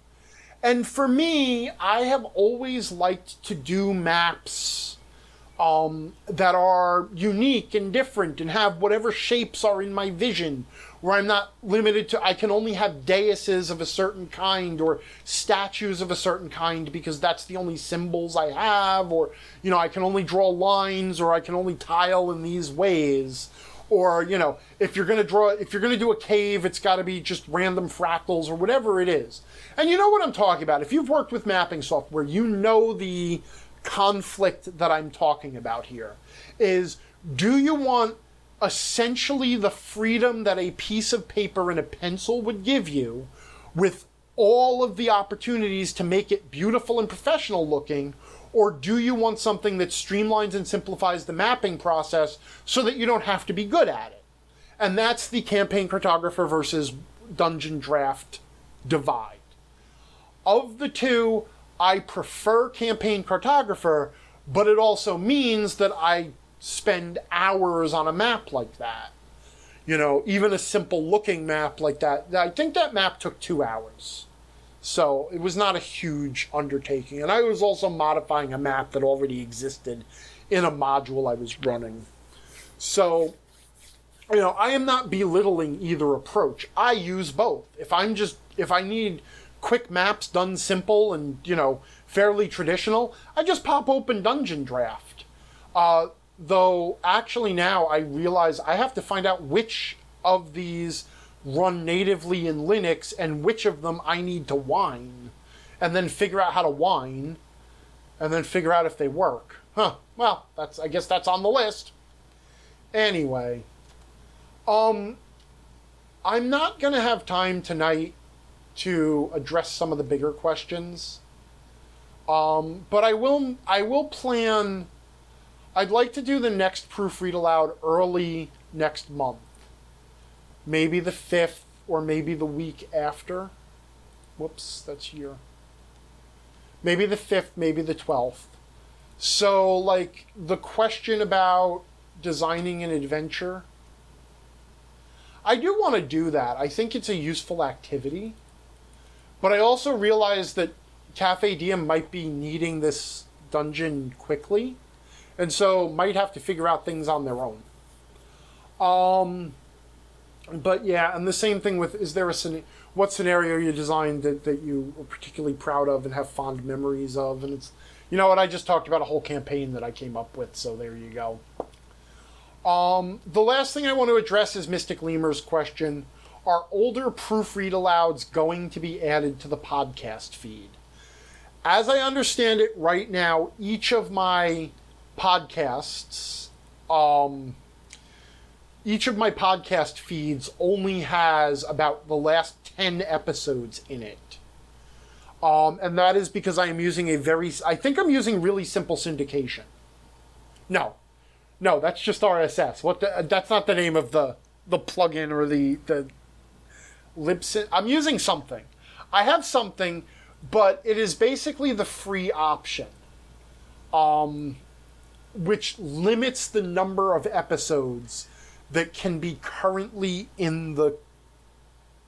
And for me, I have always liked to do maps um, that are unique and different and have whatever shapes are in my vision, where I'm not limited to, I can only have daises of a certain kind or statues of a certain kind because that's the only symbols I have, or, you know, I can only draw lines, or I can only tile in these ways. Or, you know, if you're going to draw, if you're going to do a cave, it's got to be just random fractals or whatever it is. And you know what I'm talking about. If you've worked with mapping software, you know the conflict that I'm talking about here. Is, do you want essentially the freedom that a piece of paper and a pencil would give you, with all of the opportunities to make it beautiful and professional looking, or do you want something that streamlines and simplifies the mapping process so that you don't have to be good at it? And that's the Campaign Cartographer versus Dungeon Draft divide. Of the two, I prefer Campaign Cartographer, but it also means that I spend hours on a map like that. You know, even a simple looking map like that. I think that map took two hours. So it was not a huge undertaking. And I was also modifying a map that already existed in a module I was running. So, you know, I am not belittling either approach. I use both. If I'm just, if I need quick maps done simple and, you know, fairly traditional, I just pop open Dungeon Draft. Uh, though, actually now I realize I have to find out which of these run natively in Linux and which of them I need to whine, and then figure out how to whine, and then figure out if they work. Huh, well, that's, I guess that's on the list. Anyway, um, I'm not going to have time tonight to address some of the bigger questions, um, but I will, I will plan, I'd like to do the next Proofread Aloud early next month. Maybe the fifth, or maybe the week after. Whoops, that's here. Maybe the fifth, maybe the twelfth. So, like, the question about designing an adventure, I do want to do that. I think it's a useful activity. But I also realize that Cafe Diem might be needing this dungeon quickly, and so might have to figure out things on their own. Um... But yeah, and the same thing with, is there a what scenario you designed that, that you are particularly proud of and have fond memories of? And it's, you know what, I just talked about a whole campaign that I came up with, so there you go. Um, the last thing I want to address is Mystic Lemur's question. Are older Proofread Alouds going to be added to the podcast feed? As I understand it right now, each of my podcasts, um... Each of my podcast feeds only has about the last ten episodes in it. Um, and that is because I am using a very... I think I'm using really simple syndication. No. No, that's just R S S. What the, that's not the name of the, the plugin or the, the libsyn. I'm using something. I have something, but it is basically the free option. Um, which limits the number of episodes that can be currently in the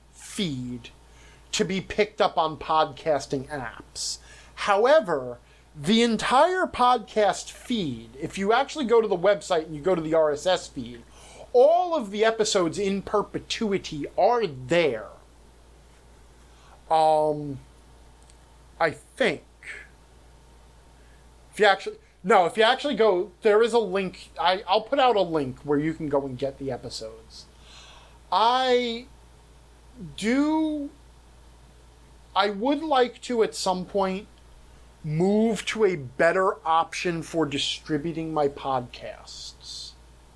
feed to be picked up on podcasting apps. However, the entire podcast feed, if you actually go to the website and you go to the R S S feed, all of the episodes in perpetuity are there. Um, I think. If you actually... No, if you actually go, there is a link. I, I'll put out a link where you can go and get the episodes. I do... I would like to, at some point, move to a better option for distributing my podcasts.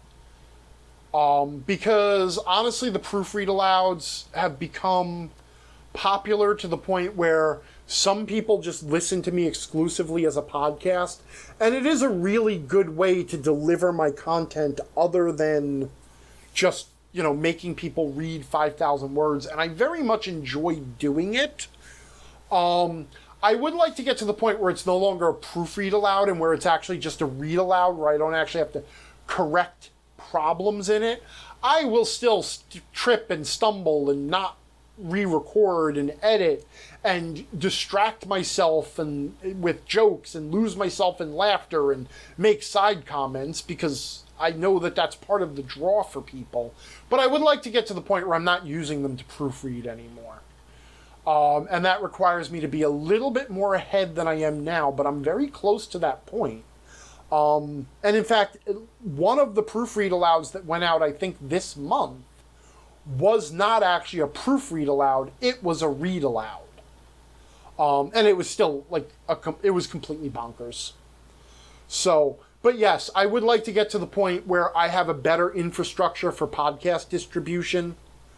Um, because, honestly, the proofread alouds have become popular to the point where some people just listen to me exclusively as a podcast, and it is a really good way to deliver my content other than just, you know, making people read five thousand words, and I very much enjoy doing it. Um, I would like to get to the point where it's no longer a proofread aloud and where it's actually just a read aloud, where I don't actually have to correct problems in it. I will still st- trip and stumble and not re-record and edit and distract myself and with jokes and lose myself in laughter and make side comments because I know that that's part of the draw for people. But I would like to get to the point where I'm not using them to proofread anymore. Um, and that requires me to be a little bit more ahead than I am now, but I'm very close to that point. Um, and in fact, one of the proofread alouds that went out, I think, this month was not actually a proofread aloud, it was a read aloud. Um, and it was still, like, a com- it was completely bonkers. So, but yes, I would like to get to the point where I have a better infrastructure for podcast distribution.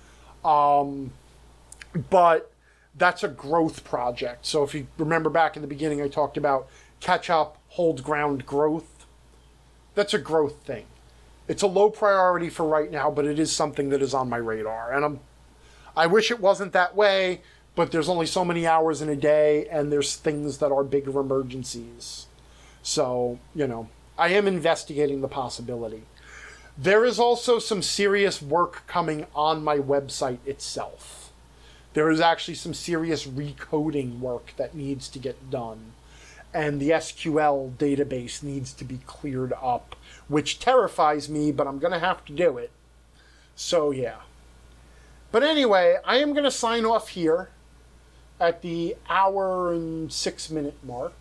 Um, but that's a growth project. So if you remember back in the beginning, I talked about catch up, hold ground, growth. That's a growth thing. It's a low priority for right now, but it is something that is on my radar. And I'm, I wish it wasn't that way, but there's only so many hours in a day, and there's things that are bigger emergencies. So, you know, I am investigating the possibility. There is also some serious work coming on my website itself. There is actually some serious recoding work that needs to get done. And the S Q L database needs to be cleared up, which terrifies me, but I'm going to have to do it. So, yeah. But anyway, I am going to sign off here at the hour and six minute mark.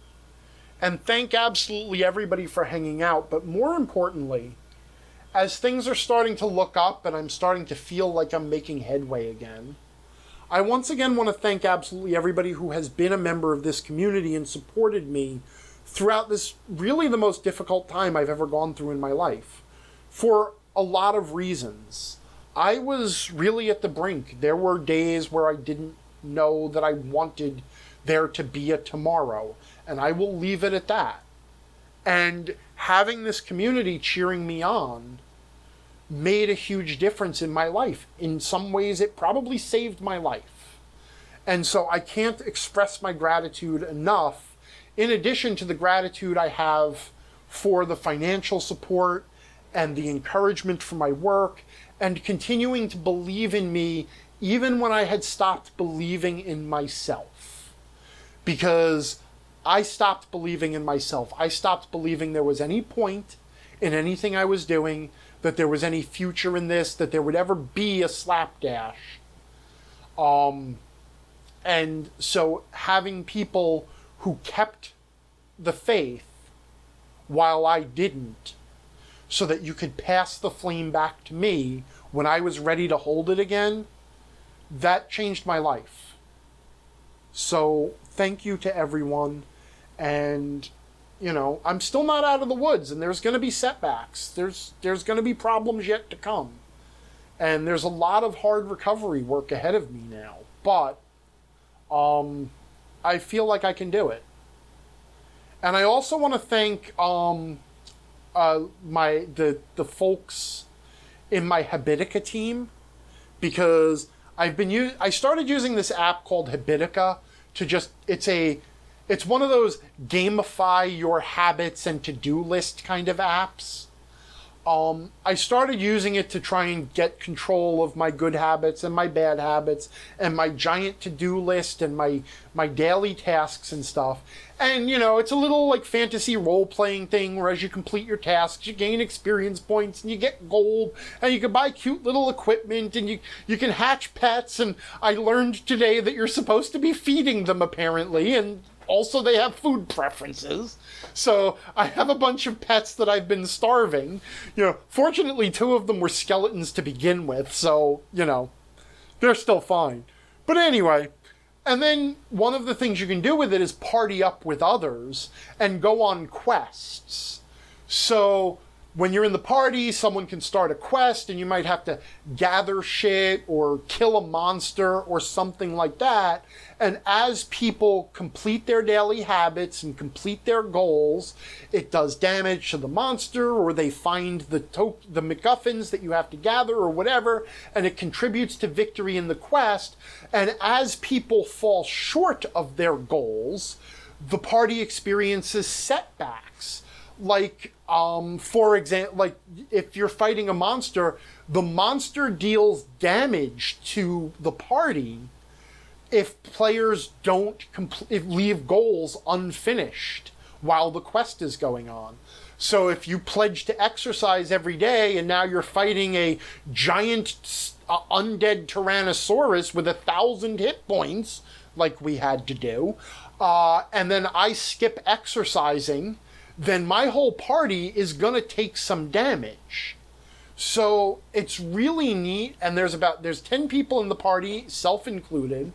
And thank absolutely everybody for hanging out. But more importantly, as things are starting to look up and I'm starting to feel like I'm making headway again, I once again want to thank absolutely everybody who has been a member of this community and supported me throughout this really the most difficult time I've ever gone through in my life. For a lot of reasons. I was really at the brink. There were days where I didn't know that I wanted there to be a tomorrow. And I will leave it at that. And having this community cheering me on made a huge difference in my life. In some ways, it probably saved my life. And so I can't express my gratitude enough, in addition to the gratitude I have for the financial support and the encouragement for my work and continuing to believe in me even when I had stopped believing in myself. Because I stopped believing in myself. I stopped believing there was any point in anything I was doing, that there was any future in this, that there would ever be a slapdash. Um, and so having people who kept the faith while I didn't, so that you could pass the flame back to me when I was ready to hold it again, that changed my life. So thank you to everyone. And, you know, I'm still not out of the woods, and there's going to be setbacks. There's there's going to be problems yet to come. And there's a lot of hard recovery work ahead of me now. But um, I feel like I can do it. And I also want to thank um, uh, my the the folks in my Habitica team, because I've been u- I started using this app called Habitica to just it's a It's one of those gamify your habits and to-do list kind of apps. Um, I started using it to try and get control of my good habits and my bad habits and my giant to-do list and my, my daily tasks and stuff. And, you know, it's a little like fantasy role-playing thing where as you complete your tasks, you gain experience points and you get gold and you can buy cute little equipment and you, you can hatch pets. And I learned today that you're supposed to be feeding them apparently, and also they have food preferences. So I have a bunch of pets that I've been starving. You know, fortunately two of them were skeletons to begin with, so, you know, they're still fine. But anyway, and then one of the things you can do with it is party up with others and go on quests. So when you're in the party, someone can start a quest and you might have to gather shit or kill a monster or something like that. And as people complete their daily habits and complete their goals, it does damage to the monster, or they find the to- the MacGuffins that you have to gather or whatever, and it contributes to victory in the quest. And as people fall short of their goals, the party experiences setbacks. Like, um, for example, like if you're fighting a monster, the monster deals damage to the party if players don't compl- if leave goals unfinished while the quest is going on. So if you pledge to exercise every day and now you're fighting a giant uh, undead Tyrannosaurus with a thousand hit points, like we had to do, uh, and then I skip exercising, then my whole party is going to take some damage. So it's really neat, and there's about there's ten people in the party, self included.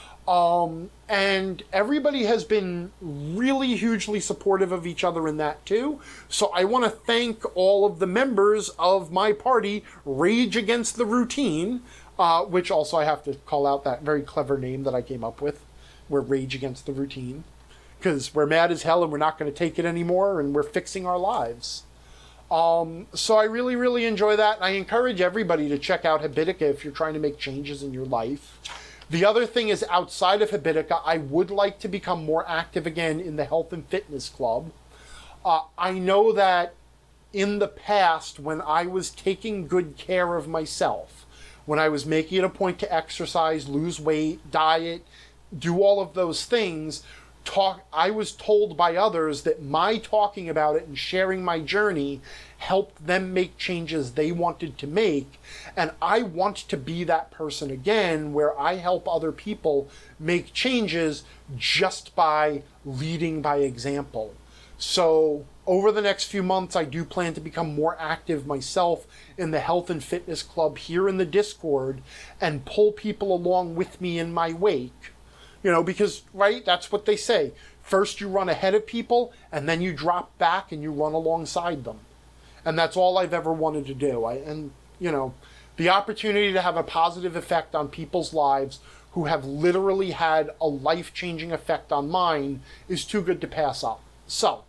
Um, and everybody has been really hugely supportive of each other in that too. So I want to thank all of the members of my party, Rage Against the Routine, uh, which also I have to call out that very clever name that I came up with. We're Rage Against the Routine. Because we're mad as hell and we're not going to take it anymore and we're fixing our lives. Um, so I really, really enjoy that. And I encourage everybody to check out Habitica if you're trying to make changes in your life. The other thing is, outside of Habitica, I would like to become more active again in the Health and Fitness Club. Uh, I know that in the past, when I was taking good care of myself, when I was making it a point to exercise, lose weight, diet, do all of those things, talk, I was told by others that my talking about it and sharing my journey helped them make changes they wanted to make. And I want to be that person again, where I help other people make changes just by leading by example. So over the next few months, I do plan to become more active myself in the Health and Fitness Club here in the Discord and pull people along with me in my wake. You know, because, right, that's what they say. First you run ahead of people, and then you drop back and you run alongside them. And that's all I've ever wanted to do. I, and, you know, the opportunity to have a positive effect on people's lives who have literally had a life-changing effect on mine is too good to pass up. So,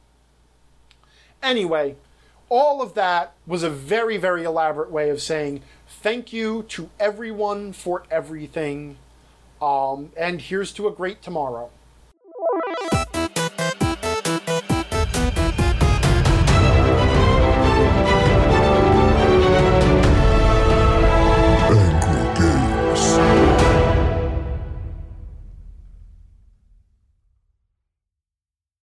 anyway, all of that was a very, very elaborate way of saying thank you to everyone for everything. Um, and here's to a great tomorrow.